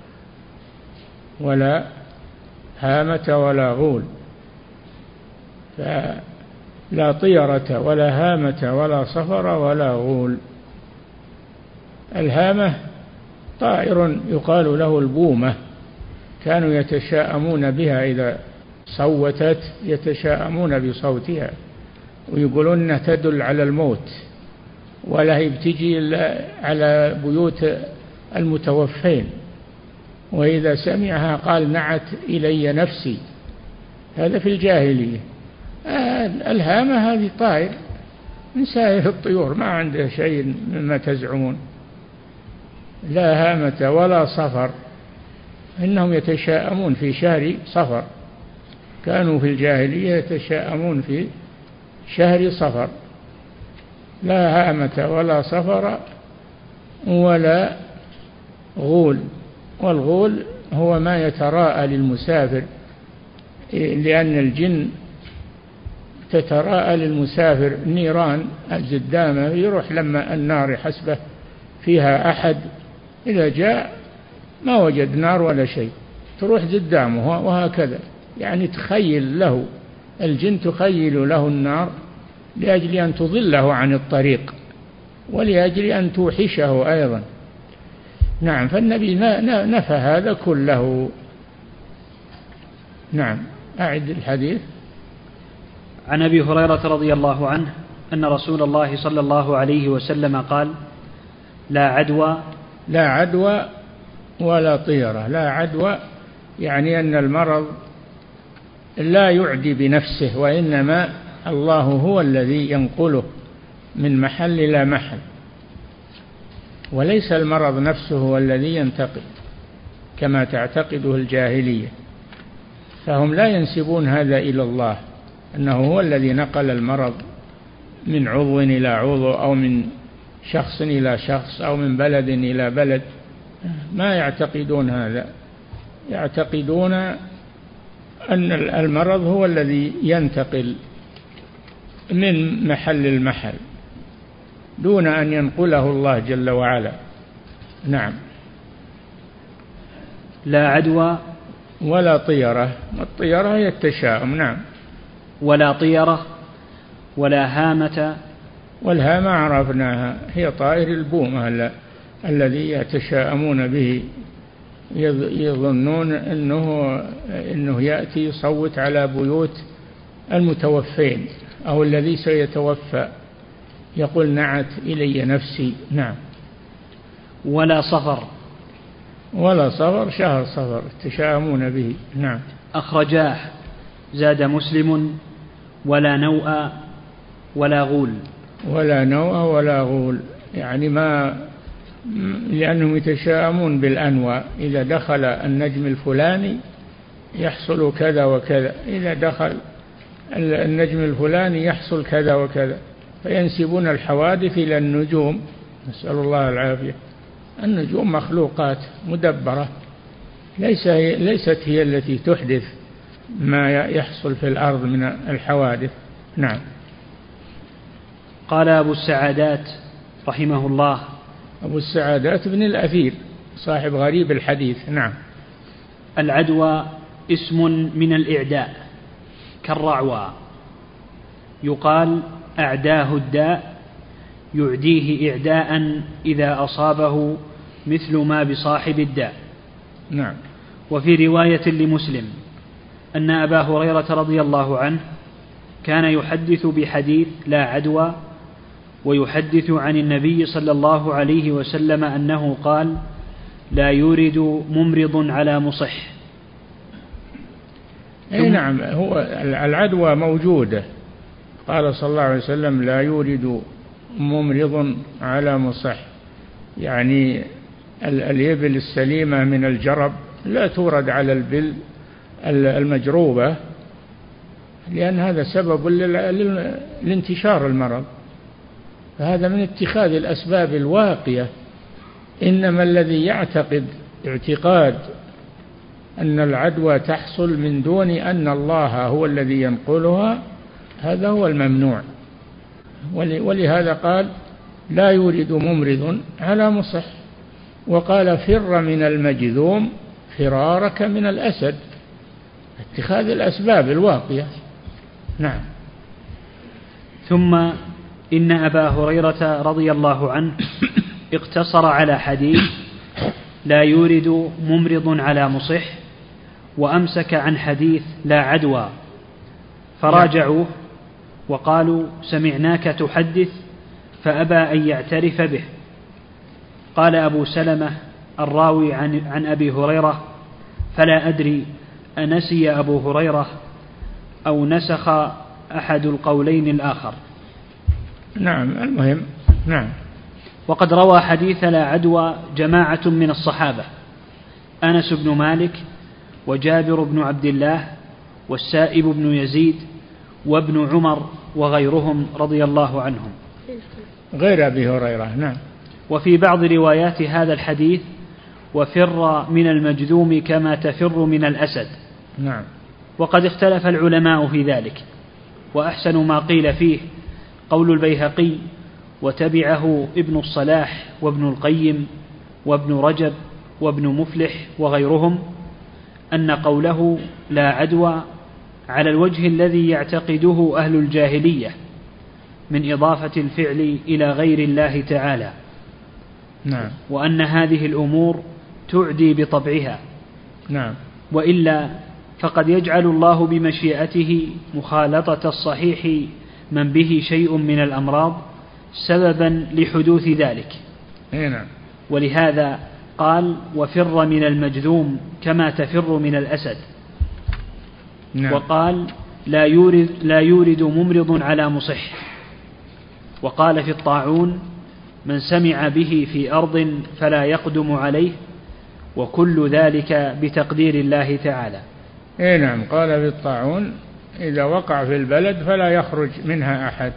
ولا هامة ولا غول. فلا طيرة ولا هامة ولا صفر ولا غول. الهامة طائر يقال له البومة، كانوا يتشاءمون بها إذا صوتت، يتشاءمون بصوتها ويقولون أنها تدل على الموت، ولا هي بتجي على بيوت المتوفين، وإذا سمعها قال نعت إلي نفسي. هذا في الجاهلية. الهامة هذه طائر من سائر الطيور، ما عنده شيء مما تزعمون. لا هامة ولا صفر، إنهم يتشاءمون في شهر صفر، كانوا في الجاهلية يتشاءمون في شهر صفر. لا هامة ولا صفر ولا غول. والغول هو ما يتراءى للمسافر، لأن الجن تتراءى للمسافر نيران الزدامة، يروح لما النار حسبه فيها أحد، إذا جاء ما وجد نار ولا شيء تروح زدامه، وهكذا. يعني تخيل له الجن، تخيل له النار لأجل أن تضله عن الطريق ولأجل أن توحشه أيضا. نعم. فالنبي نفى هذا كله. نعم. أعد الحديث. عن أبي هريرة رضي الله عنه أن رسول الله صلى الله عليه وسلم قال: لا عدوى لا عدوى ولا طيرة. لا عدوى يعني أن المرض لا يعدي بنفسه، وإنما الله هو الذي ينقله من محل إلى محل. وليس المرض نفسه هو الذي ينتقل كما تعتقده الجاهلية، فهم لا ينسبون هذا إلى الله أنه هو الذي نقل المرض من عضو إلى عضو أو من شخص إلى شخص أو من بلد إلى بلد، ما يعتقدون هذا. يعتقدون أن المرض هو الذي ينتقل من محل المحل دون أن ينقله الله جل وعلا. نعم. لا عدوى ولا طيرة. الطيرة هي التشاؤم. نعم. ولا طيرة ولا هامة. والهامة عرفناها، هي طائر البومة الذي يتشاءمون به، يظنون أنه, أنه يأتي يصوت على بيوت المتوفين أو الذي سيتوفى، يقول نعت إلي نفسي. نعم. ولا صفر. ولا صفر، شهر صفر يتشاءمون به. نعم. أخرجاه. زاد مسلم ولا نوء ولا غول. ولا نوء ولا غول، يعني ما لأنهم يتشاءمون بالأنواء، إذا دخل النجم الفلاني يحصل كذا وكذا، إذا دخل النجم الفلاني يحصل كذا وكذا، فينسبون الحوادث إلى النجوم، نسأل الله العافية. النجوم مخلوقات مدبرة، ليس هي ليست هي التي تحدث ما يحصل في الأرض من الحوادث. نعم. قال أبو السعادات رحمه الله. أبو السعادات بن الأثير صاحب غريب الحديث. نعم. العدوى اسم من الإعداء كالرعوى، يقال أعداه الداء، يعديه إعداء إذا أصابه مثل ما بصاحب الداء. نعم. وفي رواية لمسلم أن أبا هريرة رضي الله عنه كان يحدث بحديث لا عدوى، ويحدث عن النبي صلى الله عليه وسلم أنه قال لا يورد ممرض على مصح. أي نعم، هو العدوى موجودة، قال صلى الله عليه وسلم لا يورد ممرض على مصح، يعني الإبل السليمة من الجرب لا تورد على البل المجروبة، لأن هذا سبب لانتشار المرض، فهذا من اتخاذ الأسباب الواقية. إنما الذي يعتقد اعتقاد أن العدوى تحصل من دون أن الله هو الذي ينقلها، هذا هو الممنوع. ولهذا قال لا يورد ممرض على مصح، وقال فر من المجذوم فرارك من الأسد، اتخاذ الأسباب الواقية. نعم. ثم إن أبا هريرة رضي الله عنه اقتصر على حديث لا يورد ممرض على مصح، وأمسك عن حديث لا عدوى، فراجعوه وقالوا سمعناك تحدث فأبى أن يعترف به. قال أبو سلمة الراوي عن, عن أبي هريرة فلا أدري أنسي أبو هريرة أو نسخ أحد القولين الآخر. نعم. المهم. نعم. وقد روى حديث لا عدوى جماعة من الصحابة، أنس بن مالك وجابر بن عبد الله والسائب بن يزيد وابن عمر وغيرهم رضي الله عنهم غير أبي هريرة. نعم. وفي بعض روايات هذا الحديث وفر من المجذوم كما تفر من الأسد. نعم. وقد اختلف العلماء في ذلك، وأحسن ما قيل فيه قول البيهقي وتبعه ابن الصلاح وابن القيم وابن رجب وابن مفلح وغيرهم، أن قوله لا عدوى على الوجه الذي يعتقده أهل الجاهلية من إضافة الفعل إلى غير الله تعالى. نعم. وأن هذه الأمور تعدي بطبعها. نعم. وإلا فقد يجعل الله بمشيئته مخالطة الصحيح من به شيء من الأمراض سببا لحدوث ذلك. نعم. ولهذا قال وفر من المجذوم كما تفر من الأسد. نعم. وقال لا يورد, لا يورد ممرض على مصح. وقال في الطاعون من سمع به في أرض فلا يقدم عليه، وكل ذلك بتقدير الله تعالى. إيه نعم، قال بالطاعون إذا وقع في البلد فلا يخرج منها أحد،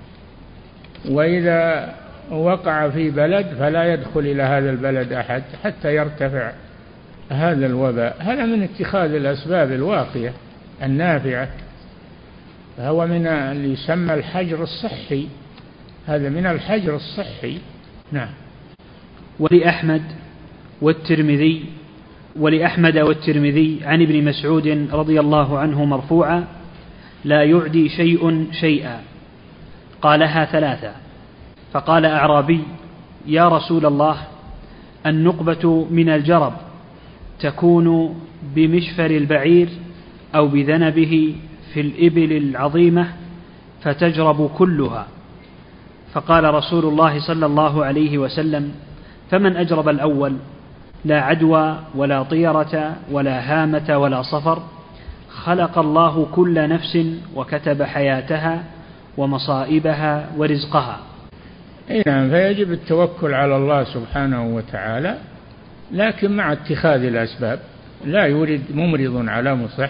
وإذا وقع في بلد فلا يدخل إلى هذا البلد أحد حتى يرتفع هذا الوباء. هذا من اتخاذ الأسباب الواقية النافعة، فهو من اللي يسمى الحجر الصحي، هذا من الحجر الصحي. نعم. ولأحمد والترمذي ولأحمد والترمذي عن ابن مسعود رضي الله عنه مرفوعا: لا يعدي شيء شيئا. قالها ثلاثة. فقال أعرابي: يا رسول الله، النقبة من الجرب تكون بمشفر البعير أو بذنبه في الإبل العظيمة فتجرب كلها. فقال رسول الله صلى الله عليه وسلم: فمن أجرب الأول؟ لا عدوى ولا طيرة ولا هامة ولا صفر، خلق الله كل نفس وكتب حياتها ومصائبها ورزقها. نعم، فيجب التوكل على الله سبحانه وتعالى، لكن مع اتخاذ الأسباب. لا يورد ممرض على مصح.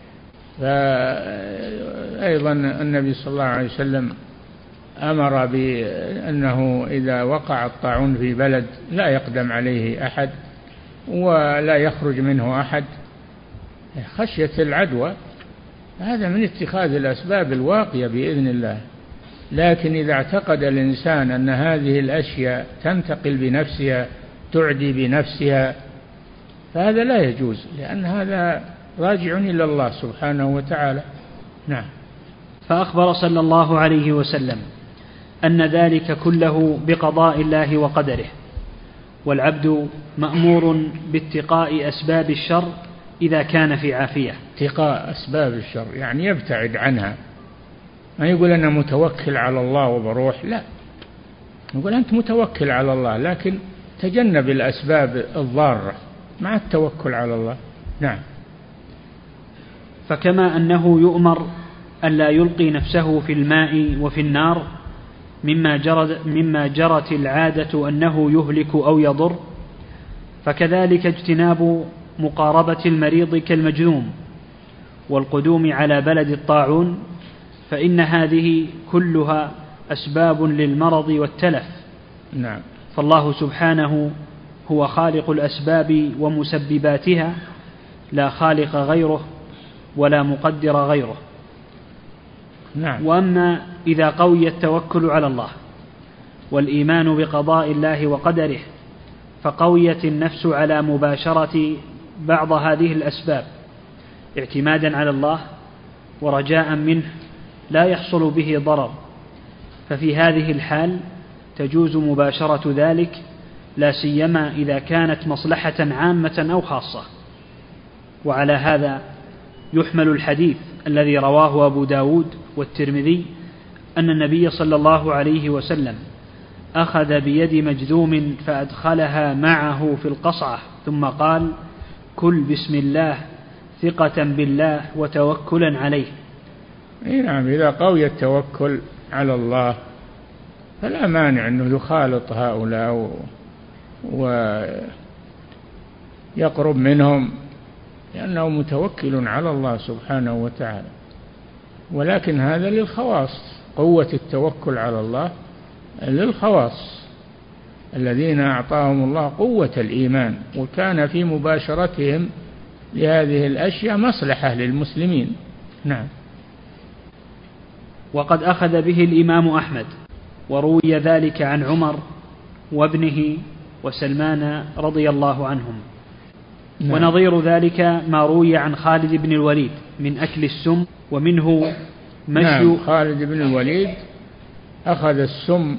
فأيضا النبي صلى الله عليه وسلم أمر بأنه إذا وقع الطاعون في بلد لا يقدم عليه أحد ولا يخرج منه أحد خشية العدوى. هذا من اتخاذ الأسباب الواقية بإذن الله. لكن إذا اعتقد الإنسان أن هذه الأشياء تنتقل بنفسها تعدي بنفسها فهذا لا يجوز، لأن هذا راجع إلى الله سبحانه وتعالى. نعم. فأخبر صلى الله عليه وسلم أن ذلك كله بقضاء الله وقدره، والعبد مأمور باتقاء أسباب الشر إذا كان في عافية. اتقاء أسباب الشر يعني يبتعد عنها، ما يقول أنا متوكل على الله وبروح، لا، يقول أنت متوكل على الله لكن تجنب الأسباب الضارة مع التوكل على الله. نعم. فكما أنه يؤمر أن لا يلقي نفسه في الماء وفي النار مما جرت, مما جرت العادة أنه يهلك أو يضر، فكذلك اجتناب مقاربة المريض كالمجذوم والقدوم على بلد الطاعون، فإن هذه كلها أسباب للمرض والتلف. نعم. فالله سبحانه هو خالق الأسباب ومسبباتها، لا خالق غيره ولا مقدر غيره. نعم. وأما إذا قوي التوكل على الله والإيمان بقضاء الله وقدره، فقويت النفس على مباشرة بعض هذه الأسباب اعتمادا على الله ورجاء منه لا يحصل به ضرر، ففي هذه الحال تجوز مباشرة ذلك، لا سيما إذا كانت مصلحة عامة أو خاصة. وعلى هذا يحمل الحديث الذي رواه أبو داود والترمذي أن النبي صلى الله عليه وسلم أخذ بيد مجذوم فأدخلها معه في القصعة ثم قال: كل بسم الله ثقة بالله وتوكلا عليه. نعم. إذا قوي التوكل على الله فلا مانع أنه يخالط هؤلاء ويقرب منهم، لأنه متوكل على الله سبحانه وتعالى. ولكن هذا للخواص، قوة التوكل على الله للخواص الذين أعطاهم الله قوة الإيمان، وكان في مباشرتهم لهذه الأشياء مصلحة للمسلمين. نعم. وقد أخذ به الإمام أحمد، وروي ذلك عن عمر وابنه وسلمان رضي الله عنهم. نعم. ونظير ذلك ما روي عن خالد بن الوليد من أكل السم، ومنه مشي. نعم. خالد بن الوليد أخذ السم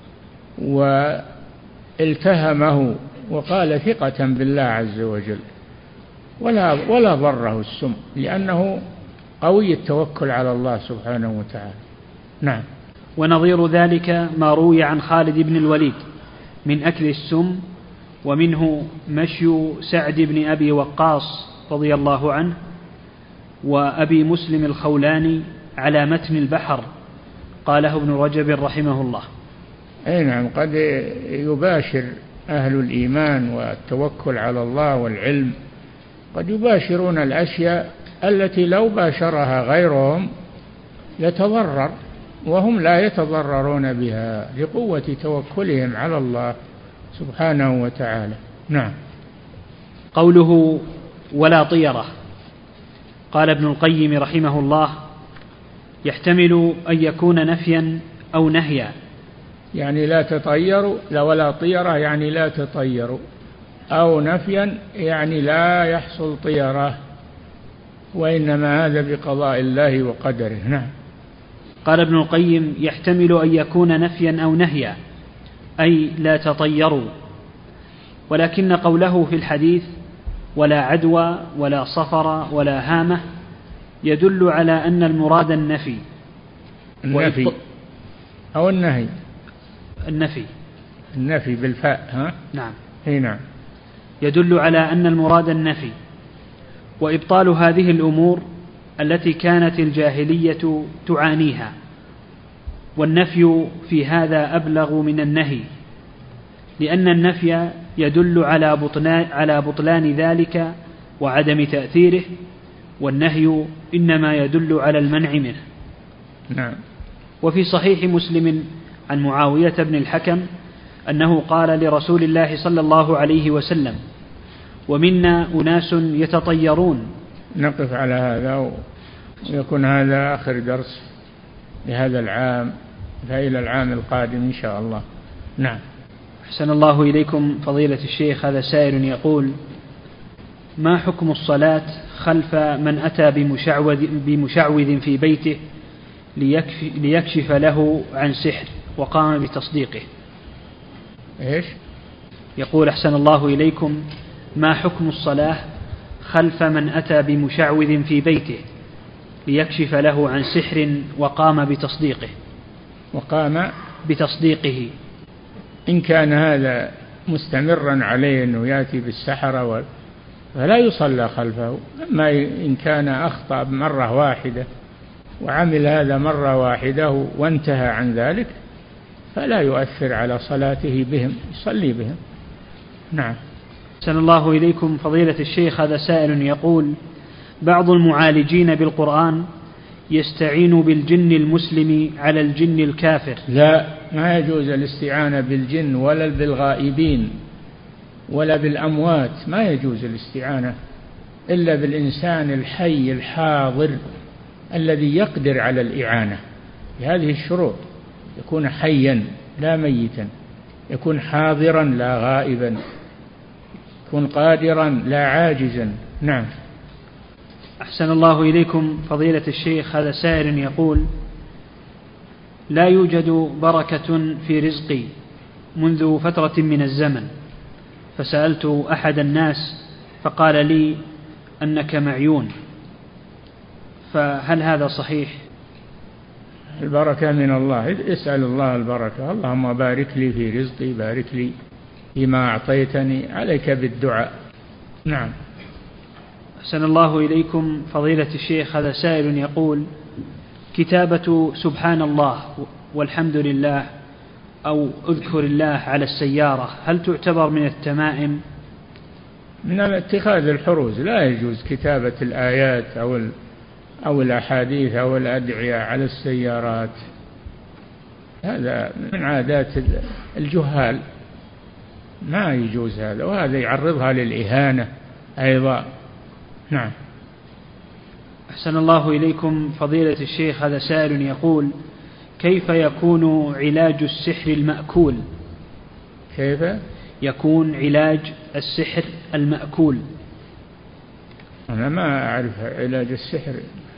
والتهمه وقال ثقة بالله عز وجل، ولا ولا ضره السم، لأنه قوي التوكل على الله سبحانه وتعالى. نعم. ونظير ذلك ما روي عن خالد بن الوليد من أكل السم، ومنه مشي سعد بن أبي وقاص رضي الله عنه وأبي مسلم الخولاني على متن البحر، قاله ابن رجب رحمه الله. أي نعم، قد يباشر أهل الإيمان والتوكل على الله والعلم، قد يباشرون الأشياء التي لو باشرها غيرهم يتضرر، وهم لا يتضررون بها لقوة توكلهم على الله سبحانه وتعالى. نعم. قوله ولا طيرة، قال ابن القيم رحمه الله: يحتمل أن يكون نفيا أو نهيا، يعني لا تطيروا، لا ولا طيرة يعني لا تطيروا، أو نفيا يعني لا يحصل طيرة، وإنما هذا بقضاء الله وقدره. نعم. قال ابن القيم: يحتمل أن يكون نفيا أو نهيا، أي لا تطيروا، ولكن قوله في الحديث ولا عدوى ولا صفر ولا هامة يدل على أن المراد النفي. النفي أو النهي؟ النفي. النفي بالفاء. ها؟ نعم. هي نعم. يدل على أن المراد النفي وإبطال هذه الأمور التي كانت الجاهلية تعانيها، والنفي في هذا أبلغ من النهي، لأن النفي يدل على بطلان, على بطلان ذلك وعدم تأثيره، والنهي إنما يدل على المنع منه. نعم. وفي صحيح مسلم عن معاوية بن الحكم أنه قال لرسول الله صلى الله عليه وسلم: ومنا أناس يتطيرون. نقف على هذا ويكون هذا آخر درس لهذا العام، فإلى العام القادم إن شاء الله. نعم. أحسن الله إليكم فضيلة الشيخ. هذا سائل يقول: ما حكم الصلاة خلف من أتى بمشعوذ, بمشعوذ في بيته ليكشف له عن سحر وقام بتصديقه؟ إيش؟ يقول: أحسن الله إليكم، ما حكم الصلاة خلف من أتى بمشعوذ في بيته ليكشف له عن سحر وقام بتصديقه؟ وقام بتصديقه. إن كان هذا مستمرا عليه أنه يأتي بالسحرة فلا يصلى خلفه، أما إن كان أخطأ مرة واحدة وعمل هذا مرة واحدة وانتهى عن ذلك فلا يؤثر على صلاته بهم، يصلي بهم. نعم. أحسن الله إليكم فضيلة الشيخ. هذا سائل يقول: بعض المعالجين بالقرآن يستعين بالجن المسلم على الجن الكافر. لا، ما يجوز الاستعانة بالجن ولا بالغائبين ولا بالأموات، ما يجوز الاستعانة إلا بالإنسان الحي الحاضر الذي يقدر على الإعانة بهذه الشروط: يكون حيا لا ميتا، يكون حاضرا لا غائبا، يكون قادرا لا عاجزا. نعم. أحسن الله إليكم فضيلة الشيخ. هذا سائل يقول: لا يوجد بركة في رزقي منذ فترة من الزمن، فسألت أحد الناس فقال لي أنك معيون، فهل هذا صحيح؟ البركة من الله، اسأل الله البركة. اللهم بارك لي في رزقي، بارك لي فيما أعطيتني، عليك بالدعاء. نعم. أحسن الله إليكم فضيلة الشيخ. هذا سائل يقول: كتابة سبحان الله والحمد لله أو اذكر الله على السيارة هل تعتبر من التمائم؟ من اتخاذ الحروز، لا يجوز كتابة الآيات أو أو الأحاديث أو الأدعية على السيارات، هذا من عادات الجهال، ما يجوز هذا، وهذا يعرضها للإهانة أيضا. نعم. أحسن الله إليكم فضيلة الشيخ. هذا سائل يقول: كيف يكون علاج السحر المأكول؟ كيف يكون علاج السحر المأكول؟ أنا ما أعرف علاج السحر،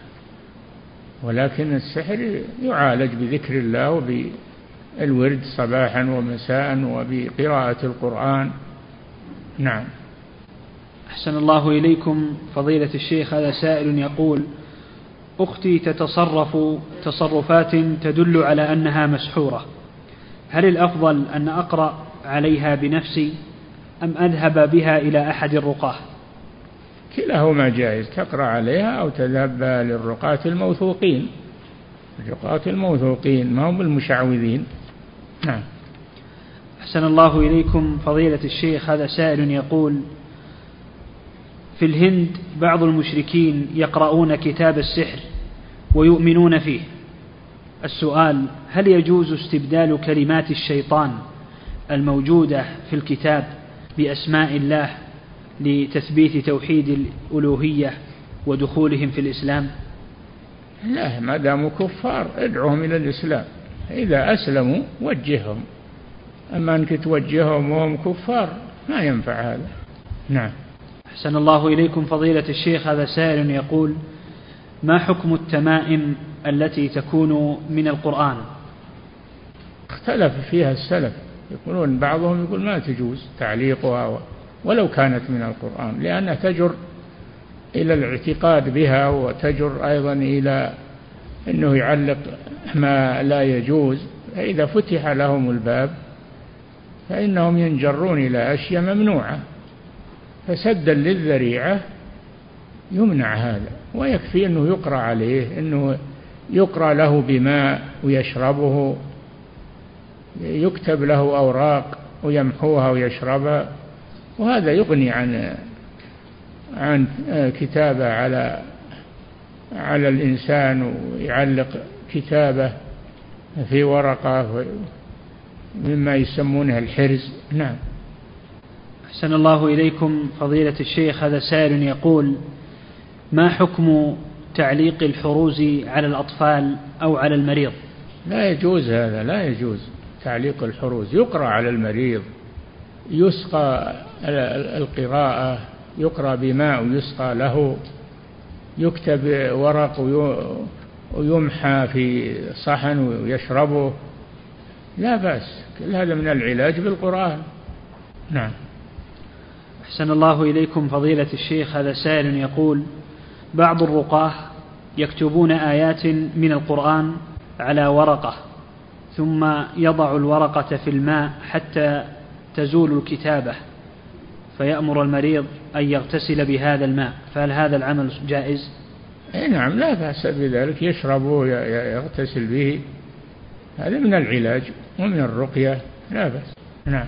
ولكن السحر يعالج بذكر الله وبالورد صباحا ومساء وبقراءة القرآن. نعم. أحسن الله إليكم فضيلة الشيخ. هذا سائل يقول: أختي تتصرف تصرفات تدل على أنها مسحورة، هل الأفضل أن أقرأ عليها بنفسي أم أذهب بها إلى أحد الرقاة؟ كلاهما جائز، تقرأ عليها أو تذهب للرقاة الموثوقين، الرقاة الموثوقين ما هم المشعوذين. نعم. أحسن الله إليكم فضيلة الشيخ، هذا سائل يقول: في الهند بعض المشركين يقرؤون كتاب السحر ويؤمنون فيه. السؤال: هل يجوز استبدال كلمات الشيطان الموجودة في الكتاب بأسماء الله لتثبيت توحيد الألوهية ودخولهم في الإسلام؟ لا، ما داموا كفار ادعوهم إلى الإسلام، إذا أسلموا وجههم، أما أنك توجههم وهم كفار ما ينفع هذا. نعم. أحسن الله إليكم فضيلة الشيخ، هذا سائل يقول: ما حكم التمائم التي تكون من القرآن؟ اختلف فيها السلف، يقولون بعضهم يقول ما تجوز تعليقها ولو كانت من القرآن، لأنها تجر إلى الاعتقاد بها، وتجر أيضا إلى أنه يعلق ما لا يجوز، فإذا فتح لهم الباب فإنهم ينجرون إلى أشياء ممنوعة، فسدا للذريعة يمنع هذا. ويكفي أنه يقرأ عليه، أنه يقرأ له بماء ويشربه، يكتب له أوراق ويمحوها ويشربها، وهذا يغني عن عن كتابة على على الإنسان، ويعلق كتابة في ورقة مما يسمونها الحرز. نعم. أحسن الله إليكم فضيلة الشيخ، هذا سائل يقول: ما حكم تعليق الحروز على الأطفال أو على المريض؟ لا يجوز هذا، لا يجوز تعليق الحروز. يقرأ على المريض، يسقى القراءة، يقرأ بماء ويسقى له، يكتب ورق ويمحى في صحن ويشربه، لا بأس، كل هذا من العلاج بالقرآن. نعم. أحسن الله إليكم فضيلة الشيخ، هذا سائل يقول: بعض الرقاة يكتبون آيات من القرآن على ورقة ثم يضع الورقة في الماء حتى تزول الكتابة، فيأمر المريض أن يغتسل بهذا الماء، فهل هذا العمل جائز؟ أي نعم، لا بأس بذلك، يشربه يغتسل به، هذا من العلاج ومن الرقية، لا بأس. نعم.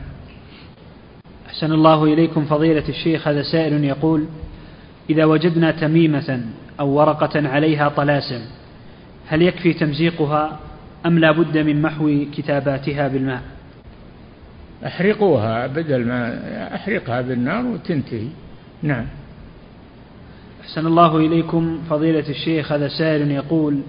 أحسن الله إليكم فضيلة الشيخ، هذا سائل يقول: إذا وجدنا تميمة أو ورقة عليها طلاسم هل يكفي تمزيقها أم لا بد من محو كتاباتها بالماء؟ أحرقوها، بدل ما أحرقها بالنار وتنتهي. نعم. أحسن الله إليكم فضيلة الشيخ، هذا سائل يقول: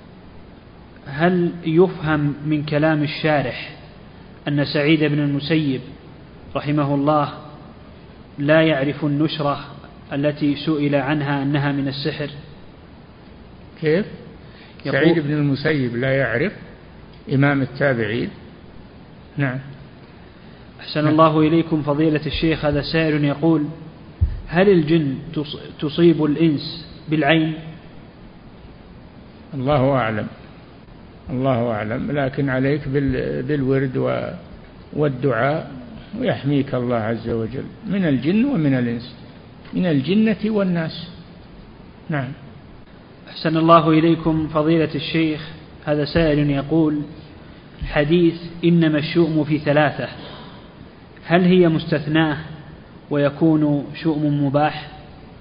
هل يفهم من كلام الشارح أن سعيد بن المسيب رحمه الله لا يعرف النشرة التي سئل عنها أنها من السحر؟ كيف؟ سعيد بن المسيب لا يعرف، إمام التابعين. نعم. أحسن نعم. الله إليكم فضيلة الشيخ، هذا سائل يقول: هل الجن تصيب الإنس بالعين؟ الله أعلم، الله أعلم، لكن عليك بالورد والدعاء، ويحميك الله عز وجل من الجن ومن الإنس، من الجنة والناس. نعم. أحسن الله إليكم فضيلة الشيخ، هذا سائل يقول: حديث إنما الشؤم في ثلاثة، هل هي مستثناة ويكون شؤم مباح؟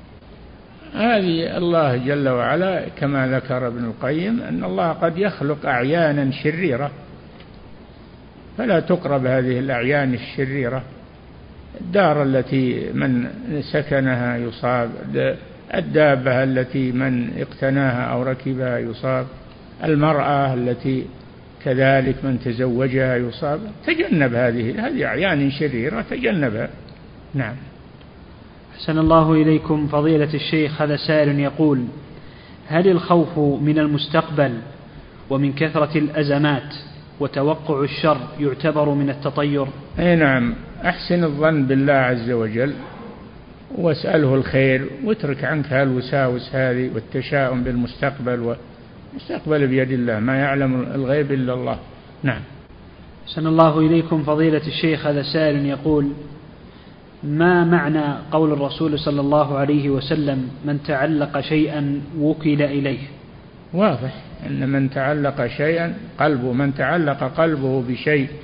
هذه الله جل وعلا كما ذكر ابن القيم أن الله قد يخلق أعيانا شريرة، فلا تقرب هذه الأعيان الشريرة. الدار التي من سكنها يصاب، الدابة التي من اقتناها أو ركبها يصاب، المرأة التي كذلك من تزوجها يصاب. تجنب هذه هذه أعيان شريرة، تجنبها. نعم. أحسن الله إليكم فضيلة الشيخ، هذا سائل يقول: هل الخوف من المستقبل ومن كثرة الأزمات وتوقع الشر يعتبر من التطير؟ أي نعم، أحسن الظن بالله عز وجل واسأله الخير، واترك عنك هالوساوس هذه والتشاؤم بالمستقبل، والمستقبل بيد الله، ما يعلم الغيب إلا الله. نعم. أحسن الله إليكم فضيلة الشيخ، هذا سائل يقول: ما معنى قول الرسول صلى الله عليه وسلم: من تعلق شيئا وكل إليه؟ واضح أن من تعلق شيئا قلبه، من تعلق قلبه بشيء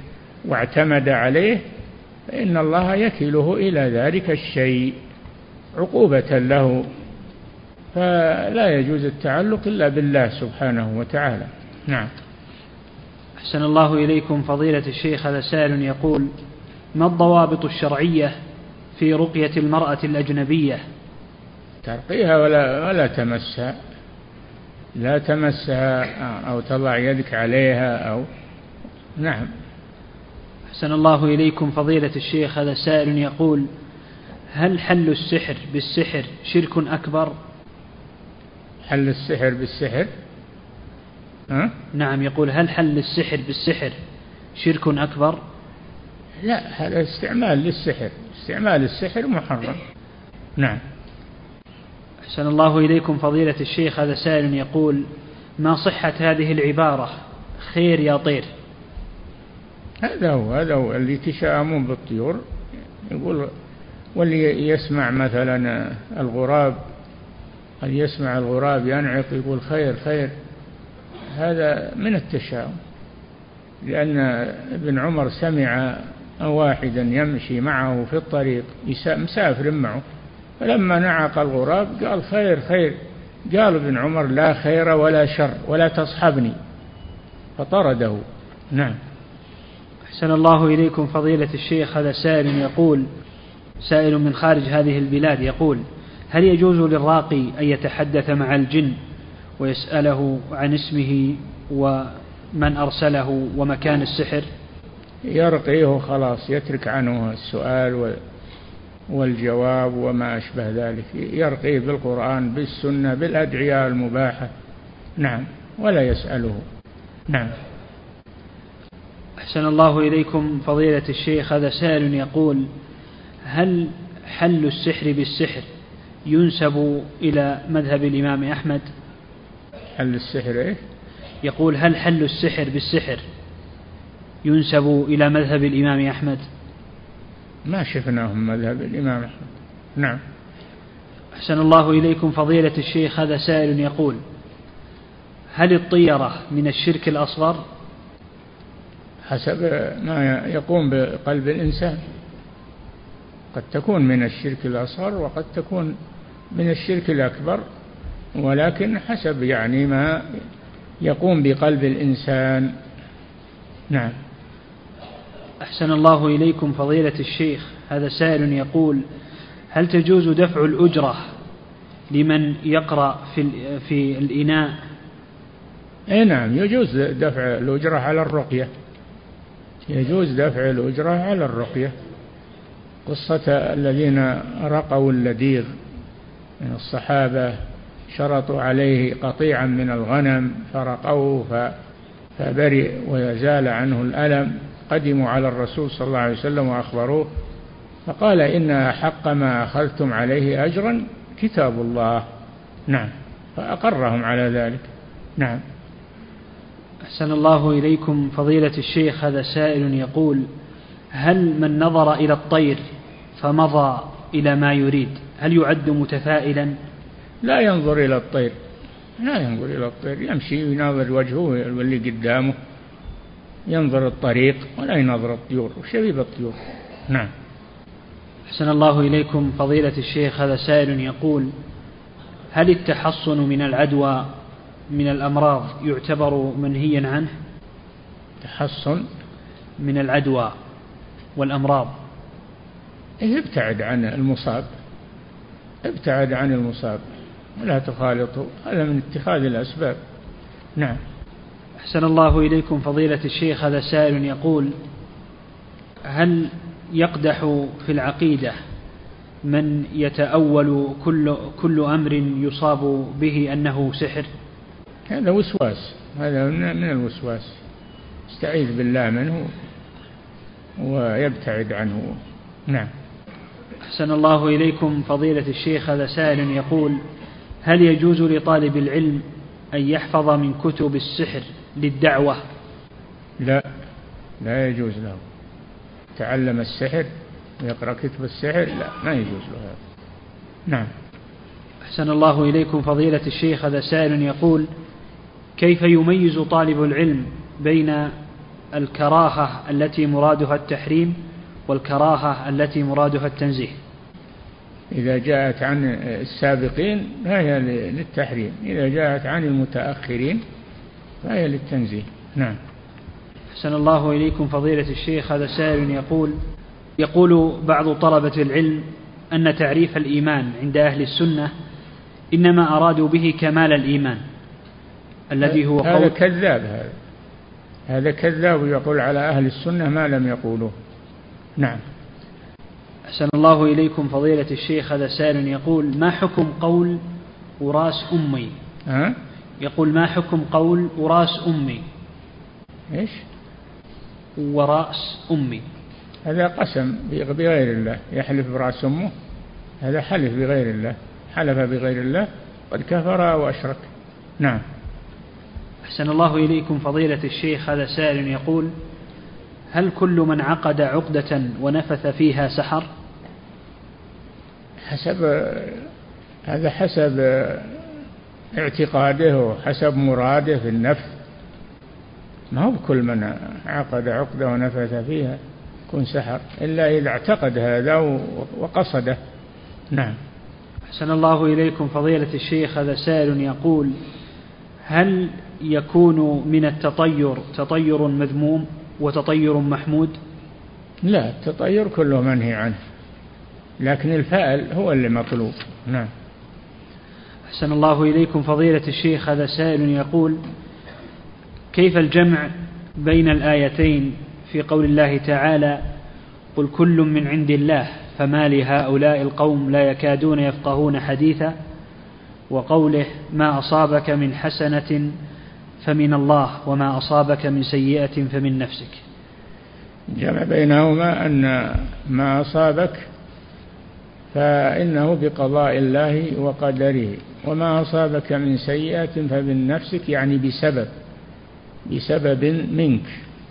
واعتمد عليه فإن الله يكله إلى ذلك الشيء عقوبة له، فلا يجوز التعلق إلا بالله سبحانه وتعالى. نعم. أحسن الله إليكم فضيلة الشيخ، هذا سائل يقول: ما الضوابط الشرعية في رقية المرأة الأجنبية؟ ترقيها ولا, ولا تمسها، لا تمسها أو تضع يدك عليها أو نعم. أحسن الله إليكم فضيلة الشيخ، هذا سائل يقول: هل حل السحر بالسحر شرك أكبر؟ حل السحر بالسحر؟ ها؟ نعم، يقول: هل حل السحر بالسحر شرك أكبر؟ لا، هذا استعمال للسحر، استعمال السحر محرم. نعم. أحسن الله إليكم فضيلة الشيخ، هذا سائل يقول: ما صحة هذه العبارة خير يا طير؟ هذا هو هذا هو اللي يتشائمون بالطيور، يقول واللي يسمع مثلا الغراب، اللي يسمع الغراب ينعق يقول خير خير، هذا من التشاؤم، لأن ابن عمر سمع واحدا يمشي معه في الطريق مسافر معه، فلما نعق الغراب قال خير خير، قال ابن عمر لا خير ولا شر ولا تصحبني، فطرده. نعم. أحسن الله إليكم فضيلة الشيخ، هذا سائل يقول، سائل من خارج هذه البلاد يقول: هل يجوز للراقي أن يتحدث مع الجن ويسأله عن اسمه ومن أرسله ومكان السحر؟ يرقيه خلاص، يترك عنه السؤال والجواب وما أشبه ذلك، يرقيه بالقرآن بالسنة بالأدعية المباحة. نعم، ولا يسأله. نعم. أحسن الله إليكم فضيلة الشيخ، هذا سائل يقول: هل حل السحر بالسحر ينسب إلى مذهب الإمام أحمد؟ حل السحر إيه؟ يقول: هل حل السحر بالسحر ينسب إلى مذهب الإمام أحمد؟ ما شفناهم مذهب الإمام أحمد. نعم. أحسن الله إليكم فضيلة الشيخ، هذا سائل يقول: هل الطيرة من الشرك الأصغر؟ حسب ما يقوم بقلب الإنسان، قد تكون من الشرك الأصغر وقد تكون من الشرك الأكبر، ولكن حسب يعني ما يقوم بقلب الإنسان. نعم. أحسن الله إليكم فضيلة الشيخ، هذا سائل يقول: هل تجوز دفع الأجرة لمن يقرأ في في الإناء؟ أي نعم، يجوز دفع الأجرة على الرقية، يجوز دفع الأجرة على الرقية. قصة الذين رقوا اللديغ من الصحابة، شرطوا عليه قطيعا من الغنم فرقوه فبرئ ويزال عنه الألم، قدموا على الرسول صلى الله عليه وسلم وأخبروه، فقال إن أحق ما أخذتم عليه أجرا كتاب الله. نعم، فأقرهم على ذلك. نعم. أحسن الله إليكم فضيلة الشيخ، هذا سائل يقول: هل من نظر إلى الطير فمضى إلى ما يريد هل يعد متفائلا؟ لا ينظر إلى الطير، لا ينظر إلى الطير، يمشي ويناظر وجهه واللي قدامه، ينظر الطريق ولا ينظر الطيور وشبيب الطيور. نعم. أحسن الله إليكم فضيلة الشيخ، هذا سائل يقول: هل التحصن من العدوى من الأمراض يعتبر منهيا عنه؟ تحصن من العدوى والأمراض، ابتعد عن المصاب، ابتعد عن المصاب ولا تخالطه، هذا من اتخاذ الأسباب. نعم. أحسن الله إليكم فضيلة الشيخ، هذا سائل يقول: هل يقدح في العقيدة من يتأول كل, كل أمر يصاب به أنه سحر؟ هذا وسواس، هذا من الوسواس، استعيذ بالله منه ويبتعد عنه. نعم. أحسن الله إليكم فضيلة الشيخ، هذا سائل يقول: هل يجوز لطالب العلم أن يحفظ من كتب السحر للدعوة؟ لا، لا يجوز له. تعلم السحر ويقرأ كتب السحر، لا، ما يجوز له هذا. نعم. أحسن الله إليكم فضيلة الشيخ، هذا سائل يقول: كيف يميز طالب العلم بين الكراهة التي مرادها التحريم والكراهة التي مرادها التنزيه؟ إذا جاءت عن السابقين فهي للتحريم، إذا جاءت عن المتأخرين فهي للتنزيه. نعم. أحسن الله إليكم فضيلة الشيخ، هذا سائل يقول يقول بعض طلبة العلم أن تعريف الإيمان عند أهل السنة إنما أرادوا به كمال الإيمان الذي هو هذا قول كذاب، هذا هذا كذاب يقول على أهل السنة ما لم يقولوه. نعم. أحسن الله إليكم فضيلة الشيخ، هذا سائل يقول ما حكم قول وراس أمي؟ ها؟ يقول ما حكم قول وراس أمي؟ إيش؟ وراس أمي. هذا قسم بغير الله، يحلف براس أمه، هذا حلف بغير الله، حلف بغير الله قد كفر وأشرك. نعم. أحسن الله إليكم فضيلة الشيخ، هذا سائل يقول هل كل من عقد عقدة ونفث فيها سحر؟ حسب هذا حسب اعتقاده وحسب مراده في النفث، ما هو بكل من عقد عقدة ونفث فيها يكون سحر، إلا إذا اعتقد هذا وقصده. نعم. أحسن الله إليكم فضيلة الشيخ، هذا سائل يقول هل يكون من التطير تطير مذموم وتطير محمود؟ لا، التطير كله منهي عنه، لكن الفعل هو اللي مطلوب. نعم. أحسن الله إليكم فضيلة الشيخ، هذا سائل يقول كيف الجمع بين الآيتين في قول الله تعالى قل كل من عند الله فما لهؤلاء القوم لا يكادون يفقهون حديثا، وقوله ما أصابك من حسنة فمن الله وما أصابك من سيئة فمن نفسك؟ جمع بينهما أن ما أصابك فإنه بقضاء الله وقدره، وما أصابك من سيئة فمن نفسك، يعني بسبب بسبب منك،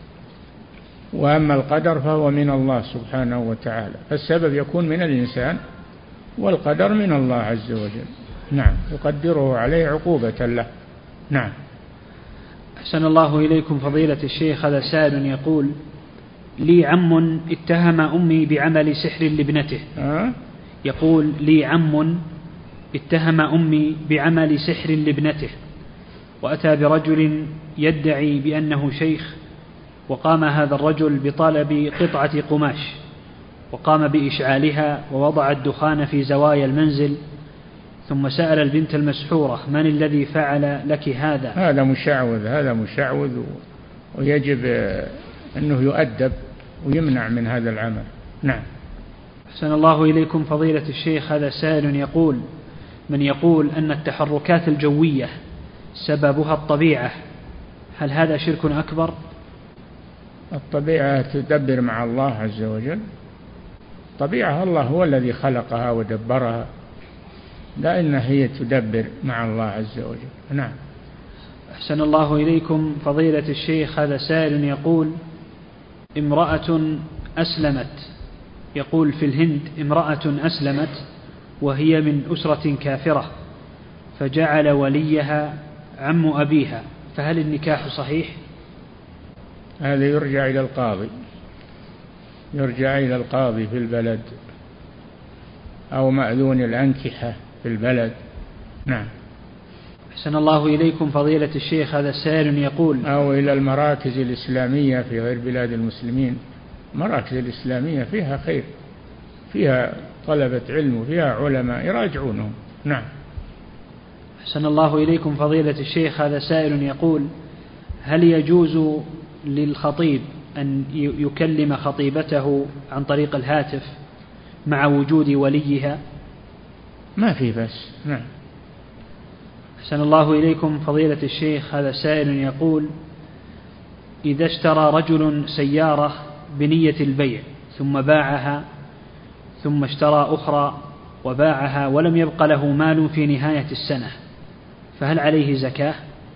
وأما القدر فهو من الله سبحانه وتعالى، فالسبب يكون من الإنسان والقدر من الله عز وجل. نعم، يقدره عليه عقوبة له. نعم. أحسن الله إليكم فضيلة الشيخ، هذا سائل يقول لي عم اتهم أمي بعمل سحر لابنته. أه؟ يقول لي عم اتهم أمي بعمل سحر لابنته، وأتى برجل يدعي بأنه شيخ، وقام هذا الرجل بطلب قطعة قماش وقام بإشعالها ووضع الدخان في زوايا المنزل، ثم سأل البنت المسحورة من الذي فعل لك هذا؟ هذا مشعوذ، هذا مشعوذ ويجب أنه يؤدب ويمنع من هذا العمل. نعم. أحسن الله إليكم فضيلة الشيخ، هذا سائل يقول من يقول أن التحركات الجوية سببها الطبيعة، هل هذا شرك أكبر؟ الطبيعة تدبر مع الله عز وجل، الطبيعة الله هو الذي خلقها ودبرها، لا إن هي تدبر مع الله عز وجل. نعم. أحسن الله إليكم فضيلة الشيخ، هذا سائل يقول امرأة أسلمت، يقول في الهند امرأة أسلمت وهي من أسرة كافرة، فجعل وليها عم أبيها، فهل النكاح صحيح؟ هذا يرجع إلى القاضي، يرجع إلى القاضي في البلد أو مأذون الأنكحة في البلد. نعم. أحسن الله إليكم فضيلة الشيخ، هذا سائل يقول أو إلى المراكز الإسلامية في غير بلاد المسلمين، المراكز الإسلامية فيها خير، فيها طلبة علم وفيها علماء يراجعونهم. نعم. أحسن الله إليكم فضيلة الشيخ، هذا سائل يقول هل يجوز للخطيب أن يكلم خطيبته عن طريق الهاتف مع وجود وليها؟ ما في بس. نعم. أحسن الله إليكم فضيلة الشيخ، هذا سائل يقول إذا اشترى رجل سيارة بنية البيع ثم باعها، ثم اشترى أخرى وباعها ولم يبق له مال في نهاية السنة، فهل عليه زكاة؟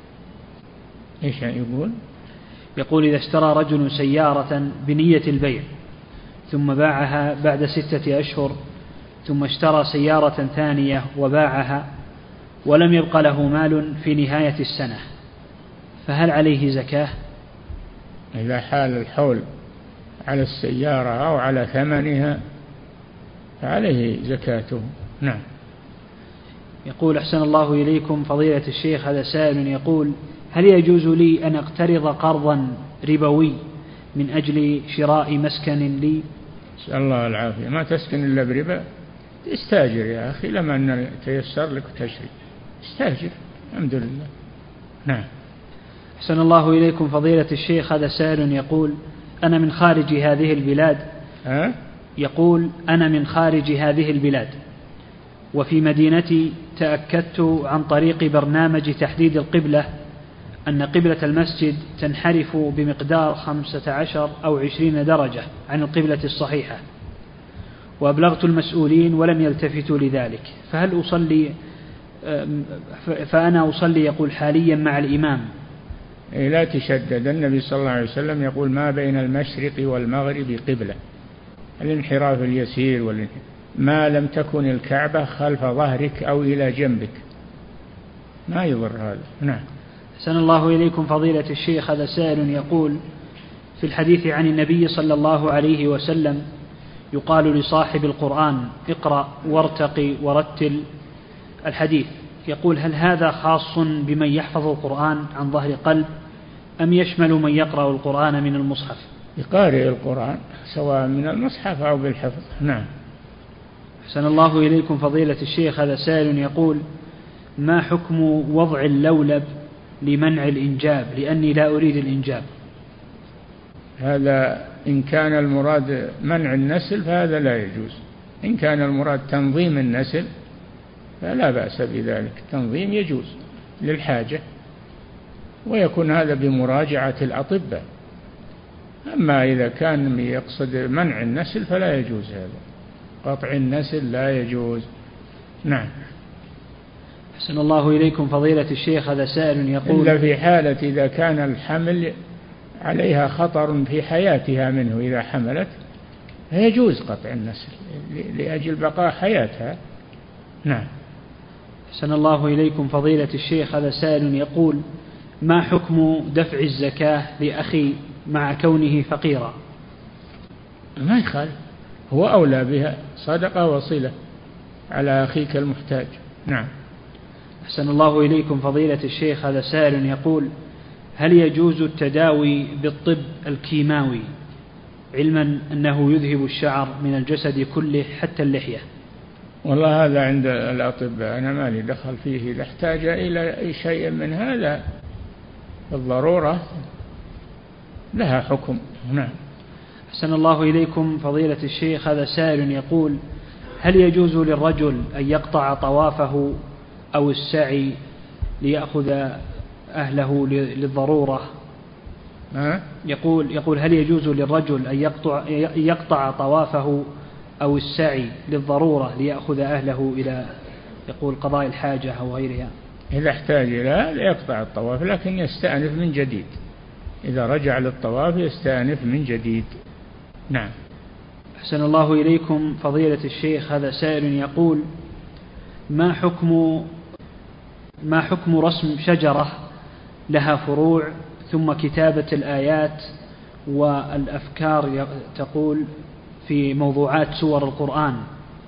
إيش يقول؟ يقول إذا اشترى رجل سيارة بنية البيع ثم باعها بعد ستة أشهر، ثم اشترى سيارة ثانية وباعها ولم يبق له مال في نهاية السنة، فهل عليه زكاة؟ إذا حال الحول على السيارة أو على ثمنها فعليه زكاته. نعم. يقول أحسن الله إليكم فضيلة الشيخ، هذا سائل يقول: هل يجوز لي أن أقترض قرضا ربوي من أجل شراء مسكن لي؟ نسأل الله العافية. ما تسكن إلا بربا؟ استاجر يا أخي، لما أن تيسر لك وتشري استاجر. الحمد لله. نعم. أحسن الله إليكم فضيلة الشيخ، هذا سائل يقول: أنا من خارج هذه البلاد. أه؟ يقول: أنا من خارج هذه البلاد، وفي مدينتي تأكدت عن طريق برنامج تحديد القبلة أن قبلة المسجد تنحرف بمقدار خمسة عشر أو عشرين درجة عن القبلة الصحيحة، وأبلغت المسؤولين ولم يلتفتوا لذلك، فهل أصلي فأنا أصلي يقول حاليا مع الإمام؟ لا تشدد. النبي صلى الله عليه وسلم يقول: ما بين المشرق والمغرب قبلة. الانحراف اليسير والانحراف ما لم تكن الكعبة خلف ظهرك أو إلى جنبك ما يضر هذا. نعم. أحسن الله إليكم فضيلة الشيخ، هذا سائل يقول: في الحديث عن النبي صلى الله عليه وسلم يقال لصاحب القرآن: اقرأ وارتقي ورتل الحديث. يقول: هل هذا خاص بمن يحفظ القرآن عن ظهر قلب أم يشمل من يقرأ القرآن من المصحف؟ يقارئ القرآن سواء من المصحف أو بالحفظ. نعم. أحسن الله إليكم فضيلة الشيخ، هذا سائل يقول: ما حكم وضع اللولب لمنع الإنجاب، لأني لا أريد الإنجاب؟ هذا إن كان المراد منع النسل فهذا لا يجوز. إن كان المراد تنظيم النسل فلا بأس بذلك، تنظيم يجوز للحاجة، ويكون هذا بمراجعة الأطباء. أما إذا كان يقصد منع النسل فلا يجوز هذا، قطع النسل لا يجوز. نعم. أحسن الله إليكم فضيلة الشيخ، هذا سائل يقول: إلا في حالة إذا كان الحمل عليها خطر في حياتها منه، إذا حملت يجوز قطع النسل لأجل بقاء حياتها. نعم. أحسن الله إليكم فضيلة الشيخ، هذا سائل يقول: ما حكم دفع الزكاة لأخي مع كونه فقيرا؟ ما يخالف، هو أولى بها، صدقة وصلة على أخيك المحتاج. نعم. أحسن الله إليكم فضيلة الشيخ، هذا سائل يقول: هل يجوز التداوي بالطب الكيماوي، علما أنه يذهب الشعر من الجسد كله حتى اللحية؟ والله هذا عند الأطباء، أنا ما لي دخل فيه. إذا احتاج إلى شيء من هذا الضرورة لها حكم. نعم. أحسن الله إليكم فضيلة الشيخ، هذا سائل يقول: هل يجوز للرجل أن يقطع طوافه أو السعي ليأخذ أهله للضرورة؟ أه؟ يقول يقول هل يجوز للرجل أن يقطع, يقطع طوافه أو السعي للضرورة ليأخذ أهله إلى يقول قضاء الحاجة أو غيرها؟ إذا احتاج إلى يقطع الطواف، لكن يستأنف من جديد. إذا رجع للطواف يستأنف من جديد. نعم. أحسن الله إليكم فضيلة الشيخ، هذا سائل يقول: ما حكم ما حكم رسم شجرة لها فروع ثم كتابة الآيات والأفكار تقول في موضوعات سور القرآن؟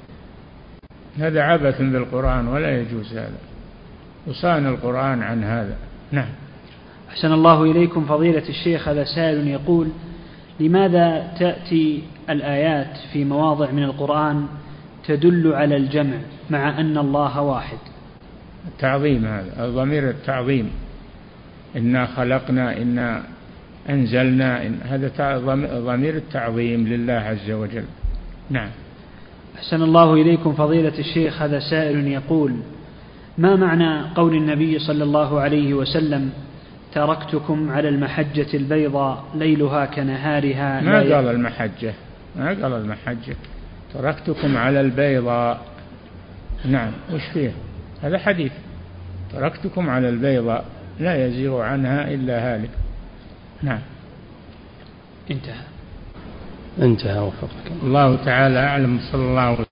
هذا عبث بالقرآن ولا يجوز هذا، وصان القرآن عن هذا. نعم. أحسن الله إليكم فضيلة الشيخ، هذا سائل يقول: لماذا تأتي الآيات في مواضع من القرآن تدل على الجمع مع أن الله واحد؟ التعظيم، هذا ضمير التعظيم. إنا خلقنا، إنا أنزلنا، إن هذا ضمير التعظيم لله عز وجل. نعم. أحسن الله إليكم فضيلة الشيخ، هذا سائل يقول: ما معنى قول النبي صلى الله عليه وسلم: تركتكم على المحجة البيضاء ليلها كنهارها؟ ما قال المحجة، ما قال المحجة، تركتكم على البيضاء. نعم. وش فيه؟ هذا حديث: تركتكم على البيضاء لا يزيغ عنها إلا هالك. نعم. انتهى. انتهى وفقك الله تعالى أعلم. صلى الله عليه وسلم.